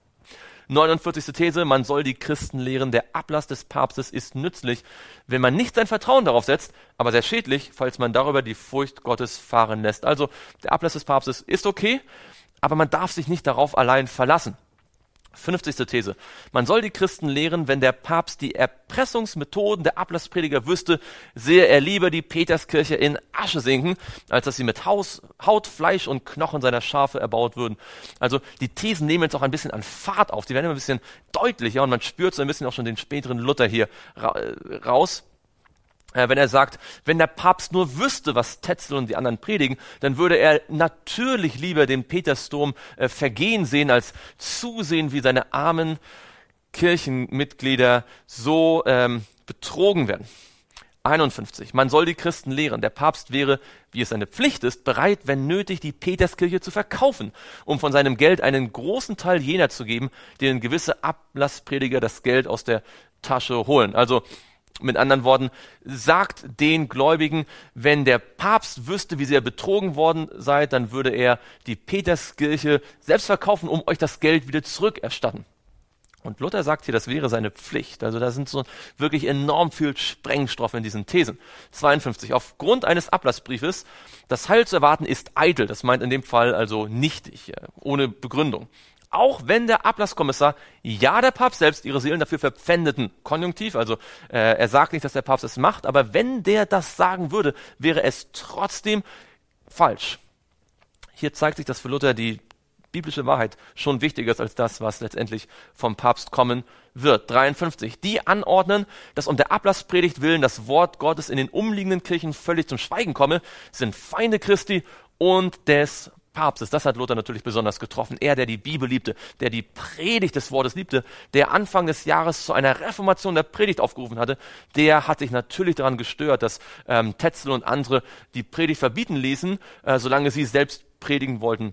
49. These, man soll die Christen lehren, der Ablass des Papstes ist nützlich, wenn man nicht sein Vertrauen darauf setzt, aber sehr schädlich, falls man darüber die Furcht Gottes fahren lässt. Also der Ablass des Papstes ist okay, aber man darf sich nicht darauf allein verlassen. 50. These. Man soll die Christen lehren, wenn der Papst die Erpressungsmethoden der Ablassprediger wüsste, sehe er lieber die Peterskirche in Asche sinken, als dass sie mit Haut, Fleisch und Knochen seiner Schafe erbaut würden. Also die Thesen nehmen jetzt auch ein bisschen an Fahrt auf, die werden immer ein bisschen deutlicher und man spürt so ein bisschen auch schon den späteren Luther hier raus. Wenn er sagt, wenn der Papst nur wüsste, was Tetzel und die anderen predigen, dann würde er natürlich lieber den Petersdom vergehen sehen, als zusehen, wie seine armen Kirchenmitglieder so betrogen werden. 51. Man soll die Christen lehren. Der Papst wäre, wie es seine Pflicht ist, bereit, wenn nötig, die Peterskirche zu verkaufen, um von seinem Geld einen großen Teil jener zu geben, denen gewisse Ablassprediger das Geld aus der Tasche holen. Also Mit anderen Worten, sagt den Gläubigen, wenn der Papst wüsste, wie sehr betrogen worden seid, dann würde er die Peterskirche selbst verkaufen, um euch das Geld wieder zurückerstatten. Und Luther sagt hier, das wäre seine Pflicht. Also da sind so wirklich enorm viel Sprengstoff in diesen Thesen. 52. Aufgrund eines Ablassbriefes, das Heil zu erwarten ist eitel. Das meint in dem Fall also nichtig, ohne Begründung. Auch wenn der Ablasskommissar, ja der Papst selbst, ihre Seelen dafür verpfändeten. Konjunktiv, also er sagt nicht, dass der Papst es macht, aber wenn der das sagen würde, wäre es trotzdem falsch. Hier zeigt sich, dass für Luther die biblische Wahrheit schon wichtiger ist als das, was letztendlich vom Papst kommen wird. 53. Die anordnen, dass um der Ablasspredigt willen das Wort Gottes in den umliegenden Kirchen völlig zum Schweigen komme, sind Feinde Christi und des Papstes. Das hat Luther natürlich besonders getroffen. Er, der die Bibel liebte, der die Predigt des Wortes liebte, der Anfang des Jahres zu einer Reformation der Predigt aufgerufen hatte, der hat sich natürlich daran gestört, dass Tetzel und andere die Predigt verbieten ließen, solange sie selbst predigen wollten.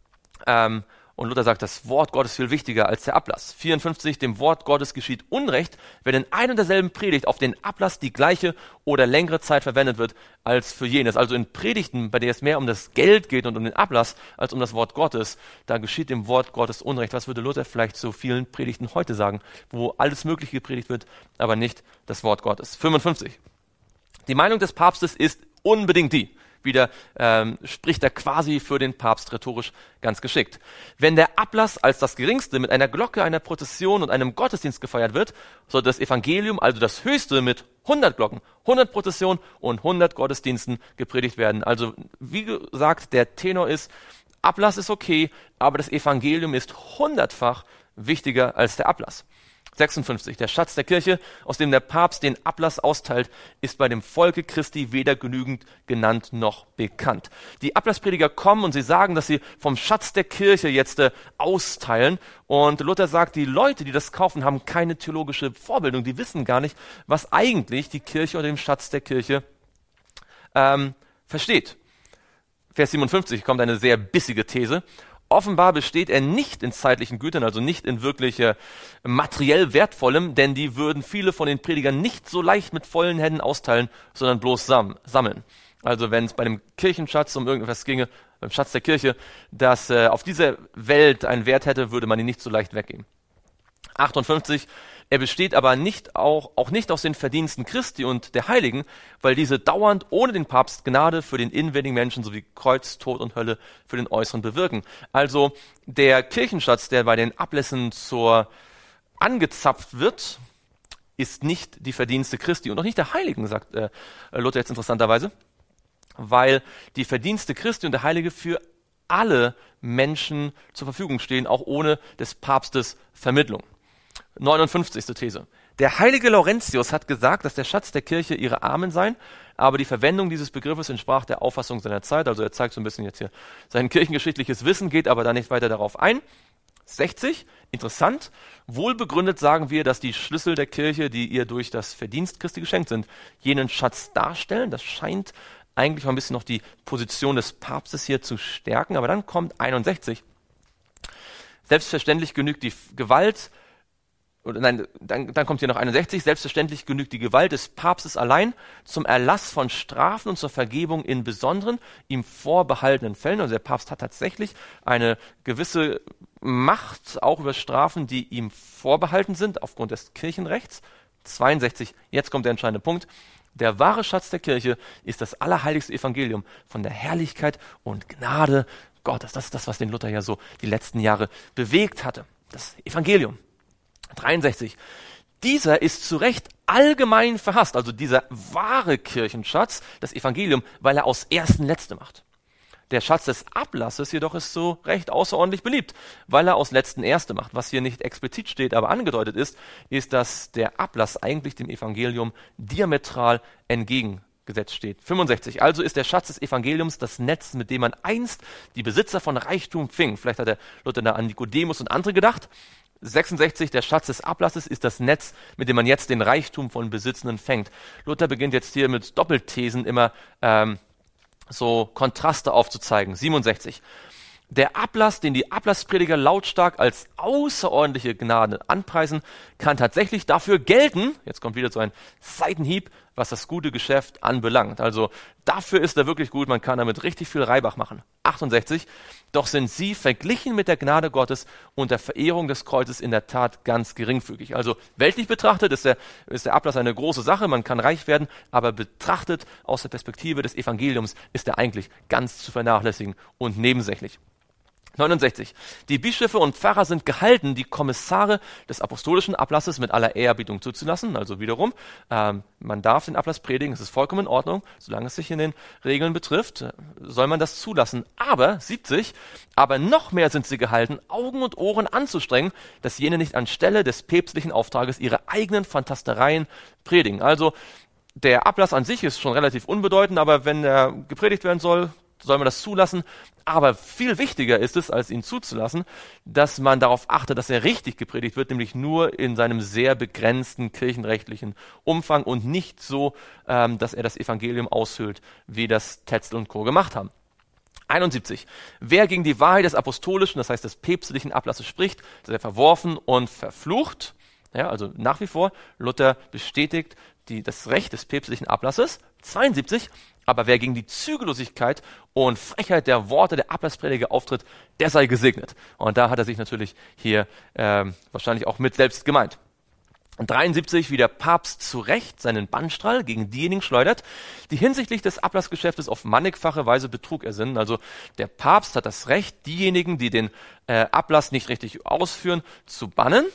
Und Luther sagt, das Wort Gottes ist viel wichtiger als der Ablass. 54, dem Wort Gottes geschieht Unrecht, wenn in ein und derselben Predigt auf den Ablass die gleiche oder längere Zeit verwendet wird als für jenes. Also in Predigten, bei der es mehr um das Geld geht und um den Ablass als um das Wort Gottes, da geschieht dem Wort Gottes Unrecht. Was würde Luther vielleicht zu vielen Predigten heute sagen, wo alles Mögliche gepredigt wird, aber nicht das Wort Gottes. 55, die Meinung des Papstes ist unbedingt die, wieder spricht er quasi für den Papst rhetorisch ganz geschickt. Wenn der Ablass als das Geringste mit einer Glocke, einer Prozession und einem Gottesdienst gefeiert wird, soll das Evangelium, also das Höchste, mit 100 Glocken, 100 Prozessionen und 100 Gottesdiensten gepredigt werden. Also wie gesagt, der Tenor ist, Ablass ist okay, aber das Evangelium ist 100-fach wichtiger als der Ablass. 56. Der Schatz der Kirche, aus dem der Papst den Ablass austeilt, ist bei dem Volke Christi weder genügend genannt noch bekannt. Die Ablassprediger kommen und sie sagen, dass sie vom Schatz der Kirche jetzt austeilen. Und Luther sagt, die Leute, die das kaufen, haben keine theologische Vorbildung. Die wissen gar nicht, was eigentlich die Kirche unter dem Schatz der Kirche versteht. Vers 57 kommt eine sehr bissige These. Offenbar besteht er nicht in zeitlichen Gütern, also nicht in wirklich materiell Wertvollem, denn die würden viele von den Predigern nicht so leicht mit vollen Händen austeilen, sondern bloß sammeln. Also wenn es bei dem Kirchenschatz um irgendetwas ginge, beim Schatz der Kirche, das auf dieser Welt einen Wert hätte, würde man ihn nicht so leicht weggeben. 58. Er besteht aber auch nicht aus den Verdiensten Christi und der Heiligen, weil diese dauernd ohne den Papst Gnade für den inwendigen Menschen sowie Kreuz, Tod und Hölle für den Äußeren bewirken. Also der Kirchenschatz, der bei den Ablässen angezapft wird, ist nicht die Verdienste Christi und auch nicht der Heiligen, sagt Luther jetzt interessanterweise, weil die Verdienste Christi und der Heilige für alle Menschen zur Verfügung stehen, auch ohne des Papstes Vermittlung. 59. These. Der heilige Laurentius hat gesagt, dass der Schatz der Kirche ihre Armen seien, aber die Verwendung dieses Begriffes entsprach der Auffassung seiner Zeit. Also er zeigt so ein bisschen jetzt hier sein kirchengeschichtliches Wissen, geht aber da nicht weiter darauf ein. 60. Interessant. Wohlbegründet sagen wir, dass die Schlüssel der Kirche, die ihr durch das Verdienst Christi geschenkt sind, jenen Schatz darstellen. Das scheint eigentlich auch ein bisschen noch die Position des Papstes hier zu stärken. Aber dann kommt 61. Selbstverständlich genügt die Gewalt, dann kommt hier noch 61. Selbstverständlich genügt die Gewalt des Papstes allein zum Erlass von Strafen und zur Vergebung in besonderen, ihm vorbehaltenen Fällen. Also der Papst hat tatsächlich eine gewisse Macht, auch über Strafen, die ihm vorbehalten sind, aufgrund des Kirchenrechts. 62. Jetzt kommt der entscheidende Punkt. Der wahre Schatz der Kirche ist das allerheiligste Evangelium von der Herrlichkeit und Gnade Gottes. Das ist das, was den Luther ja so die letzten Jahre bewegt hatte. Das Evangelium. 63. Dieser ist zu Recht allgemein verhasst, also dieser wahre Kirchenschatz, das Evangelium, weil er aus ersten Letzte macht. Der Schatz des Ablasses jedoch ist so recht außerordentlich beliebt, weil er aus letzten Erste macht. Was hier nicht explizit steht, aber angedeutet ist, dass der Ablass eigentlich dem Evangelium diametral entgegengesetzt steht. 65. Also ist der Schatz des Evangeliums das Netz, mit dem man einst die Besitzer von Reichtum fing. Vielleicht hat der Luther da an Nikodemus und andere gedacht. 66, der Schatz des Ablasses ist das Netz, mit dem man jetzt den Reichtum von Besitzenden fängt. Luther beginnt jetzt hier mit Doppelthesen immer so Kontraste aufzuzeigen. 67. Der Ablass, den die Ablassprediger lautstark als außerordentliche Gnade anpreisen, kann tatsächlich dafür gelten, jetzt kommt wieder so ein Seitenhieb, was das gute Geschäft anbelangt. Also dafür ist er wirklich gut, man kann damit richtig viel Reibach machen. 68, doch sind sie verglichen mit der Gnade Gottes und der Verehrung des Kreuzes in der Tat ganz geringfügig. Also weltlich betrachtet ist der Ablass eine große Sache, man kann reich werden, aber betrachtet aus der Perspektive des Evangeliums ist er eigentlich ganz zu vernachlässigen und nebensächlich. 69. Die Bischöfe und Pfarrer sind gehalten, die Kommissare des apostolischen Ablasses mit aller Ehrerbietung zuzulassen. Also wiederum, man darf den Ablass predigen, es ist vollkommen in Ordnung, solange es sich in den Regeln betrifft, soll man das zulassen. Aber, 70, aber noch mehr sind sie gehalten, Augen und Ohren anzustrengen, dass jene nicht anstelle des päpstlichen Auftrages ihre eigenen Fantastereien predigen. Also der Ablass an sich ist schon relativ unbedeutend, aber wenn er gepredigt werden soll man das zulassen. Aber viel wichtiger ist es, als ihn zuzulassen, dass man darauf achtet, dass er richtig gepredigt wird, nämlich nur in seinem sehr begrenzten kirchenrechtlichen Umfang und nicht so, dass er das Evangelium aushöhlt, wie das Tetzel und Co. gemacht haben. 71. Wer gegen die Wahrheit des apostolischen, das heißt des päpstlichen Ablasses spricht, ist er verworfen und verflucht. Ja, also nach wie vor, Luther bestätigt das Recht des päpstlichen Ablasses. 72. Aber wer gegen die Zügellosigkeit und Frechheit der Worte der Ablassprediger auftritt, der sei gesegnet. Und da hat er sich natürlich hier wahrscheinlich auch mit selbst gemeint. 73, wie der Papst zu Recht seinen Bannstrahl gegen diejenigen schleudert, die hinsichtlich des Ablassgeschäftes auf mannigfache Weise Betrug ersinnen. Also der Papst hat das Recht, diejenigen, die den Ablass nicht richtig ausführen, zu bannen.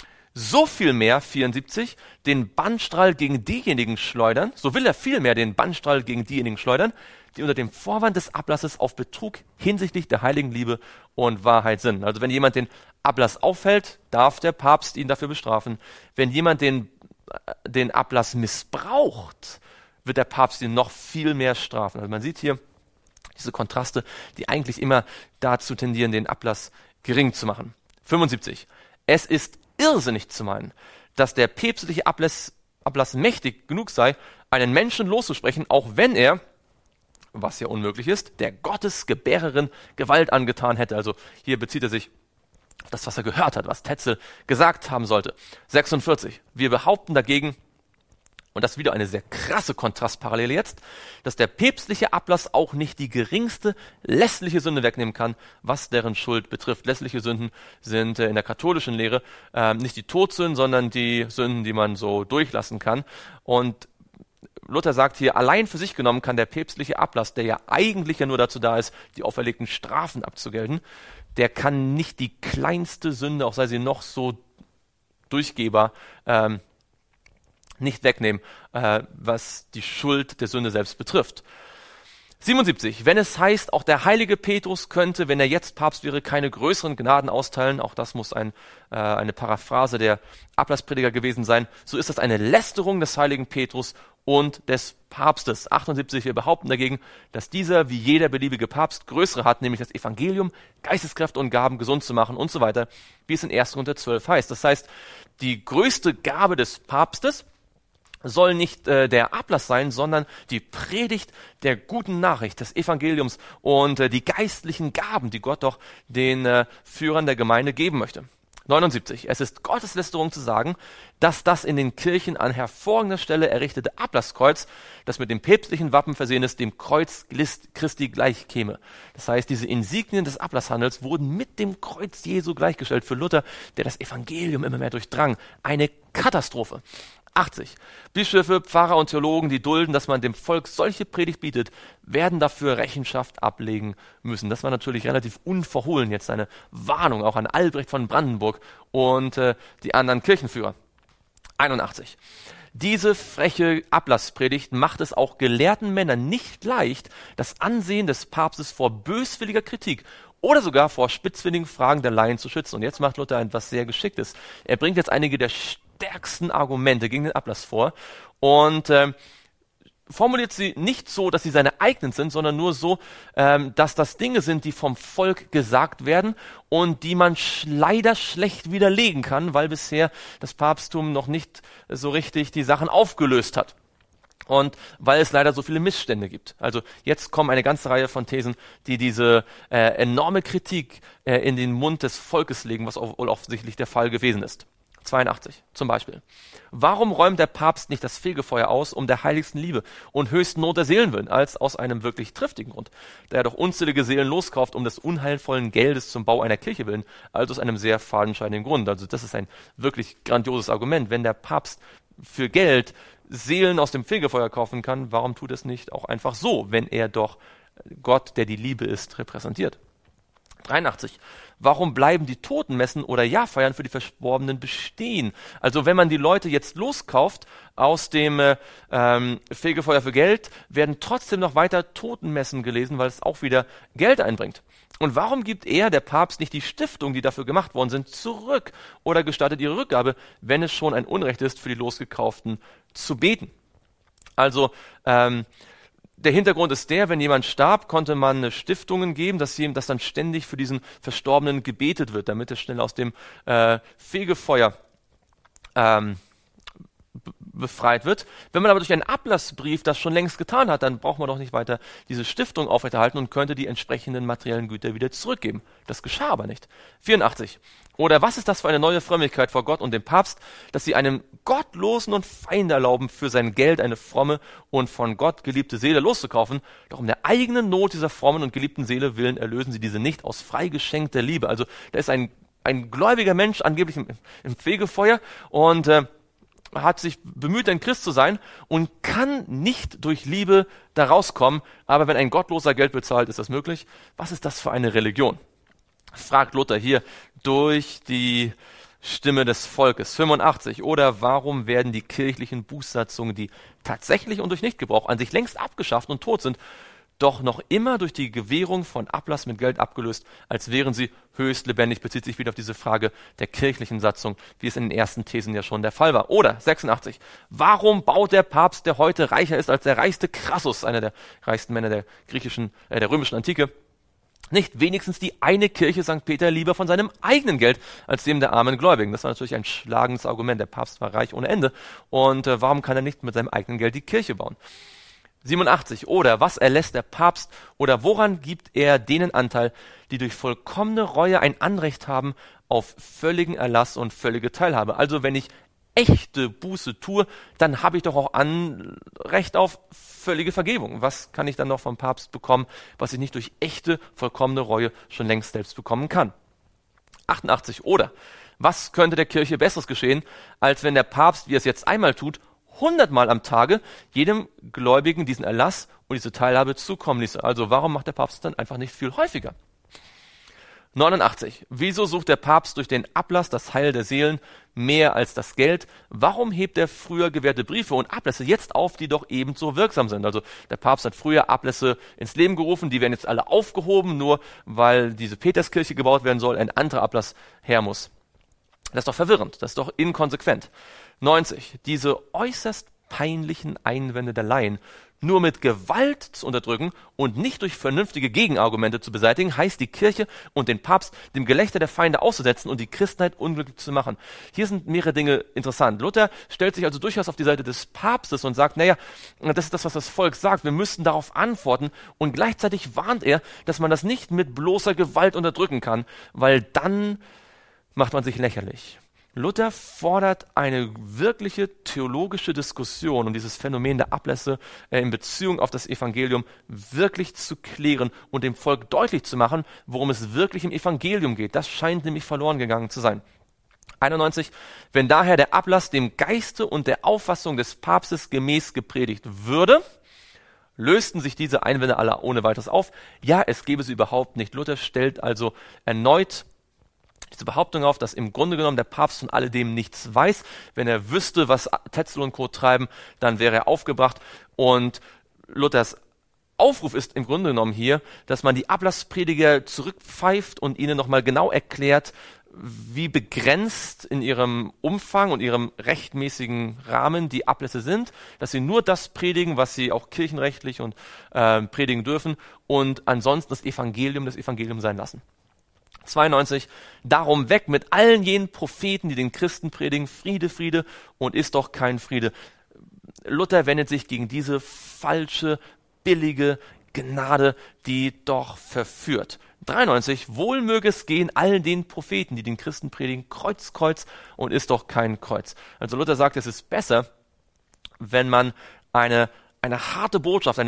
So viel mehr, 74, den Bannstrahl gegen diejenigen schleudern, so will er vielmehr den Bannstrahl gegen diejenigen schleudern, die unter dem Vorwand des Ablasses auf Betrug hinsichtlich der heiligen Liebe und Wahrheit sinnen. Also wenn jemand den Ablass auffällt, darf der Papst ihn dafür bestrafen. Wenn jemand den Ablass missbraucht, wird der Papst ihn noch viel mehr strafen. Also man sieht hier diese Kontraste, die eigentlich immer dazu tendieren, den Ablass gering zu machen. 75. Es ist irrsinnig zu meinen, dass der päpstliche Ablass mächtig genug sei, einen Menschen loszusprechen, auch wenn er, was ja unmöglich ist, der Gottesgebärerin Gewalt angetan hätte. Also hier bezieht er sich auf das, was er gehört hat, was Tetzel gesagt haben sollte. 46. Wir behaupten dagegen, und das ist wieder eine sehr krasse Kontrastparallele jetzt, dass der päpstliche Ablass auch nicht die geringste lässliche Sünde wegnehmen kann, was deren Schuld betrifft. Lässliche Sünden sind in der katholischen Lehre nicht die Todsünden, sondern die Sünden, die man so durchlassen kann. Und Luther sagt hier, allein für sich genommen kann der päpstliche Ablass, der ja eigentlich ja nur dazu da ist, die auferlegten Strafen abzugelten, der kann nicht die kleinste Sünde, auch sei sie noch so durchgehbar, nicht wegnehmen, was die Schuld der Sünde selbst betrifft. 77. Wenn es heißt, auch der heilige Petrus könnte, wenn er jetzt Papst wäre, keine größeren Gnaden austeilen, auch das muss eine Paraphrase der Ablassprediger gewesen sein, so ist das eine Lästerung des heiligen Petrus und des Papstes. 78. Wir behaupten dagegen, dass dieser, wie jeder beliebige Papst, größere hat, nämlich das Evangelium, Geisteskräfte und Gaben gesund zu machen und so weiter, wie es in 1. Korinther 12 heißt. Das heißt, die größte Gabe des Papstes soll nicht der Ablass sein, sondern die Predigt der guten Nachricht, des Evangeliums und die geistlichen Gaben, die Gott doch den Führern der Gemeinde geben möchte. 79. Es ist Gotteslästerung zu sagen, dass das in den Kirchen an hervorragender Stelle errichtete Ablasskreuz, das mit dem päpstlichen Wappen versehen ist, dem Kreuz Christi gleichkäme. Das heißt, diese Insignien des Ablasshandels wurden mit dem Kreuz Jesu gleichgestellt für Luther, der das Evangelium immer mehr durchdrang. Eine Katastrophe. 80. Bischöfe, Pfarrer und Theologen, die dulden, dass man dem Volk solche Predigt bietet, werden dafür Rechenschaft ablegen müssen. Das war natürlich relativ unverhohlen jetzt eine Warnung auch an Albrecht von Brandenburg und die anderen Kirchenführer. 81. Diese freche Ablasspredigt macht es auch gelehrten Männern nicht leicht, das Ansehen des Papstes vor böswilliger Kritik oder sogar vor spitzfindigen Fragen der Laien zu schützen. Und jetzt macht Luther etwas sehr Geschicktes. Er bringt jetzt einige der stärksten Argumente gegen den Ablass vor und formuliert sie nicht so, dass sie seine eigenen sind, sondern nur so, dass das Dinge sind, die vom Volk gesagt werden und die man leider schlecht widerlegen kann, weil bisher das Papsttum noch nicht so richtig die Sachen aufgelöst hat. Und weil es leider so viele Missstände gibt. Also jetzt kommen eine ganze Reihe von Thesen, die diese enorme Kritik in den Mund des Volkes legen, was wohl offensichtlich der Fall gewesen ist. 82 zum Beispiel. Warum räumt der Papst nicht das Fegefeuer aus, um der heiligsten Liebe und höchsten Not der Seelen willen, als aus einem wirklich triftigen Grund, da er doch unzählige Seelen loskauft, um des unheilvollen Geldes zum Bau einer Kirche willen, also aus einem sehr fadenscheinigen Grund. Also das ist ein wirklich grandioses Argument. Wenn der Papst für Geld Seelen aus dem Fegefeuer kaufen kann, warum tut es nicht auch einfach so, wenn er doch Gott, der die Liebe ist, repräsentiert? 83. Warum bleiben die Totenmessen oder Jahrfeiern für die Verstorbenen bestehen? Also wenn man die Leute jetzt loskauft aus dem Fegefeuer für Geld, werden trotzdem noch weiter Totenmessen gelesen, weil es auch wieder Geld einbringt. Und warum gibt er, der Papst, nicht die Stiftung, die dafür gemacht worden sind, zurück oder gestattet ihre Rückgabe, wenn es schon ein Unrecht ist, für die Losgekauften zu beten? Also der Hintergrund ist der, wenn jemand starb, konnte man Stiftungen geben, dass dann ständig für diesen Verstorbenen gebetet wird, damit er schnell aus dem Fegefeuer befreit wird. Wenn man aber durch einen Ablassbrief das schon längst getan hat, dann braucht man doch nicht weiter diese Stiftung aufrechterhalten und könnte die entsprechenden materiellen Güter wieder zurückgeben. Das geschah aber nicht. 84. Oder was ist das für eine neue Frömmigkeit vor Gott und dem Papst, dass sie einem Gottlosen und Feind erlauben, für sein Geld eine fromme und von Gott geliebte Seele loszukaufen, doch um der eigenen Not dieser frommen und geliebten Seele willen erlösen sie diese nicht aus Freigeschenk der Liebe. Also da ist ein gläubiger Mensch angeblich im Fegefeuer und hat sich bemüht, ein Christ zu sein und kann nicht durch Liebe da rauskommen. Aber wenn ein Gottloser Geld bezahlt, ist das möglich. Was ist das für eine Religion? Fragt Luther hier durch die Stimme des Volkes. 85. Oder warum werden die kirchlichen Bußsatzungen, die tatsächlich und durch Nichtgebrauch an sich längst abgeschafft und tot sind, doch noch immer durch die Gewährung von Ablass mit Geld abgelöst, als wären sie höchst lebendig, bezieht sich wieder auf diese Frage der kirchlichen Satzung, wie es in den ersten Thesen ja schon der Fall war. Oder 86. Warum baut der Papst, der heute reicher ist als der reichste Crassus, einer der reichsten Männer der römischen Antike, nicht wenigstens die eine Kirche St. Peter lieber von seinem eigenen Geld als dem der armen Gläubigen? Das war natürlich ein schlagendes Argument. Der Papst war reich ohne Ende. Und warum kann er nicht mit seinem eigenen Geld die Kirche bauen? 87. Oder was erlässt der Papst oder woran gibt er denen Anteil, die durch vollkommene Reue ein Anrecht haben auf völligen Erlass und völlige Teilhabe? Also wenn ich echte Buße tue, dann habe ich doch auch Anrecht auf völlige Vergebung. Was kann ich dann noch vom Papst bekommen, was ich nicht durch echte, vollkommene Reue schon längst selbst bekommen kann? 88. Oder was könnte der Kirche Besseres geschehen, als wenn der Papst, wie er es jetzt einmal tut, 100-mal am Tage jedem Gläubigen diesen Erlass und diese Teilhabe zukommen ließe? Also warum macht der Papst dann einfach nicht viel häufiger? 89. Wieso sucht der Papst durch den Ablass das Heil der Seelen mehr als das Geld? Warum hebt er früher gewährte Briefe und Ablässe jetzt auf, die doch ebenso wirksam sind? Also der Papst hat früher Ablässe ins Leben gerufen, die werden jetzt alle aufgehoben, nur weil diese Peterskirche gebaut werden soll, ein anderer Ablass her muss. Das ist doch verwirrend, das ist doch inkonsequent. 90. Diese äußerst peinlichen Einwände der Laien nur mit Gewalt zu unterdrücken und nicht durch vernünftige Gegenargumente zu beseitigen, heißt die Kirche und den Papst dem Gelächter der Feinde auszusetzen und die Christenheit unglücklich zu machen. Hier sind mehrere Dinge interessant. Luther stellt sich also durchaus auf die Seite des Papstes und sagt, naja, das ist das, was das Volk sagt, wir müssten darauf antworten, und gleichzeitig warnt er, dass man das nicht mit bloßer Gewalt unterdrücken kann, weil dann macht man sich lächerlich. Luther fordert eine wirkliche theologische Diskussion, um dieses Phänomen der Ablässe in Beziehung auf das Evangelium wirklich zu klären und dem Volk deutlich zu machen, worum es wirklich im Evangelium geht. Das scheint nämlich verloren gegangen zu sein. 91. Wenn daher der Ablass dem Geiste und der Auffassung des Papstes gemäß gepredigt würde, lösten sich diese Einwände alle ohne weiteres auf. Ja, es gäbe sie überhaupt nicht. Luther stellt also erneut diese Behauptung auf, dass im Grunde genommen der Papst von alledem nichts weiß. Wenn er wüsste, was Tetzel und Co. treiben, dann wäre er aufgebracht. Und Luthers Aufruf ist im Grunde genommen hier, dass man die Ablassprediger zurückpfeift und ihnen nochmal genau erklärt, wie begrenzt in ihrem Umfang und ihrem rechtmäßigen Rahmen die Ablässe sind, dass sie nur das predigen, was sie auch kirchenrechtlich und predigen dürfen, und ansonsten das Evangelium sein lassen. 92. Darum weg mit allen jenen Propheten, die den Christen predigen, Friede, Friede, und ist doch kein Friede. Luther wendet sich gegen diese falsche, billige Gnade, die doch verführt. 93, wohl möge es gehen allen den Propheten, die den Christen predigen, Kreuz, Kreuz und ist doch kein Kreuz. Also Luther sagt, es ist besser, wenn man eine harte Botschaft,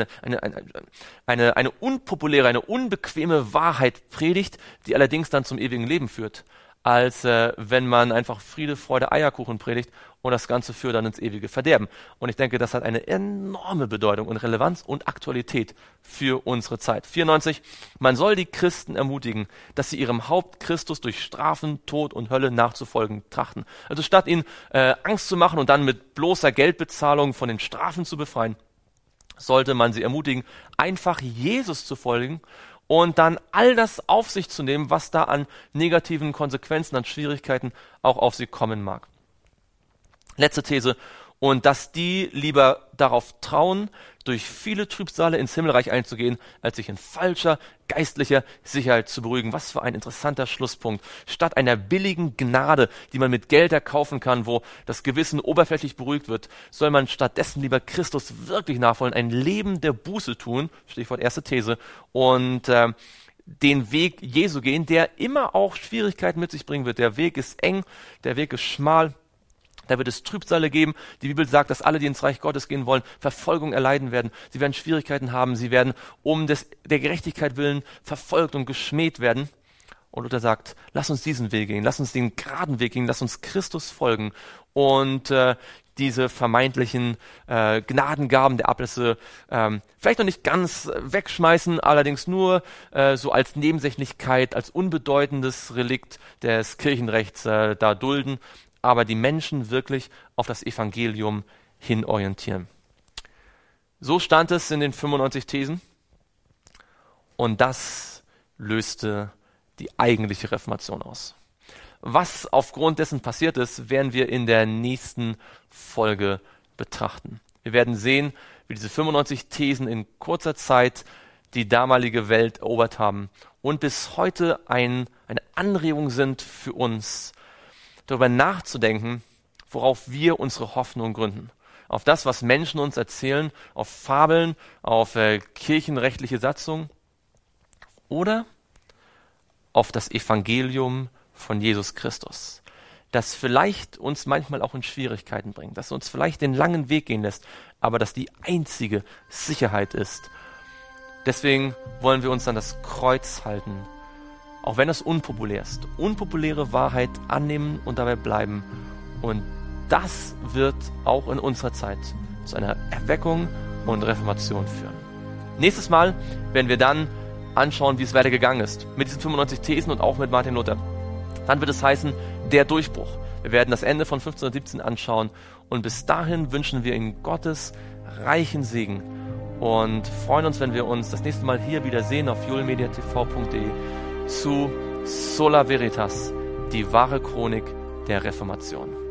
eine unpopuläre, eine unbequeme Wahrheit predigt, die allerdings dann zum ewigen Leben führt, als wenn man einfach Friede, Freude, Eierkuchen predigt und das Ganze führt dann ins ewige Verderben. Und ich denke, das hat eine enorme Bedeutung und Relevanz und Aktualität für unsere Zeit. 94, man soll die Christen ermutigen, dass sie ihrem Haupt Christus durch Strafen, Tod und Hölle nachzufolgen trachten. Also statt ihnen Angst zu machen und dann mit bloßer Geldbezahlung von den Strafen zu befreien, sollte man sie ermutigen, einfach Jesus zu folgen und dann all das auf sich zu nehmen, was da an negativen Konsequenzen, an Schwierigkeiten auch auf sie kommen mag. Letzte These. Und dass die lieber darauf trauen, durch viele Trübsale ins Himmelreich einzugehen, als sich in falscher geistlicher Sicherheit zu beruhigen. Was für ein interessanter Schlusspunkt. Statt einer billigen Gnade, die man mit Geld erkaufen kann, wo das Gewissen oberflächlich beruhigt wird, soll man stattdessen lieber Christus wirklich nachfolgen, ein Leben der Buße tun, Stichwort erste These, und den Weg Jesu gehen, der immer auch Schwierigkeiten mit sich bringen wird. Der Weg ist eng, der Weg ist schmal. Da wird es Trübsale geben. Die Bibel sagt, dass alle, die ins Reich Gottes gehen wollen, Verfolgung erleiden werden. Sie werden Schwierigkeiten haben. Sie werden der Gerechtigkeit willen verfolgt und geschmäht werden. Und Luther sagt, lass uns diesen Weg gehen. Lass uns den geraden Weg gehen. Lass uns Christus folgen. Und diese vermeintlichen Gnadengaben der Ablässe vielleicht noch nicht ganz wegschmeißen, allerdings nur so als Nebensächlichkeit, als unbedeutendes Relikt des Kirchenrechts da dulden, aber die Menschen wirklich auf das Evangelium hin orientieren. So stand es in den 95 Thesen und das löste die eigentliche Reformation aus. Was aufgrund dessen passiert ist, werden wir in der nächsten Folge betrachten. Wir werden sehen, wie diese 95 Thesen in kurzer Zeit die damalige Welt erobert haben und bis heute eine Anregung sind für uns, darüber nachzudenken, worauf wir unsere Hoffnung gründen. Auf das, was Menschen uns erzählen, auf Fabeln, auf kirchenrechtliche Satzungen oder auf das Evangelium von Jesus Christus, das vielleicht uns manchmal auch in Schwierigkeiten bringt, das uns vielleicht den langen Weg gehen lässt, aber das die einzige Sicherheit ist. Deswegen wollen wir uns an das Kreuz halten, auch wenn es unpopulär ist. Unpopuläre Wahrheit annehmen und dabei bleiben. Und das wird auch in unserer Zeit zu einer Erweckung und Reformation führen. Nächstes Mal werden wir dann anschauen, wie es weitergegangen ist. Mit diesen 95 Thesen und auch mit Martin Luther. Dann wird es heißen, der Durchbruch. Wir werden das Ende von 1517 anschauen. Und bis dahin wünschen wir Ihnen Gottes reichen Segen. Und freuen uns, wenn wir uns das nächste Mal hier wieder sehen auf julmediatv.de zu Sola Veritas, die wahre Chronik der Reformation.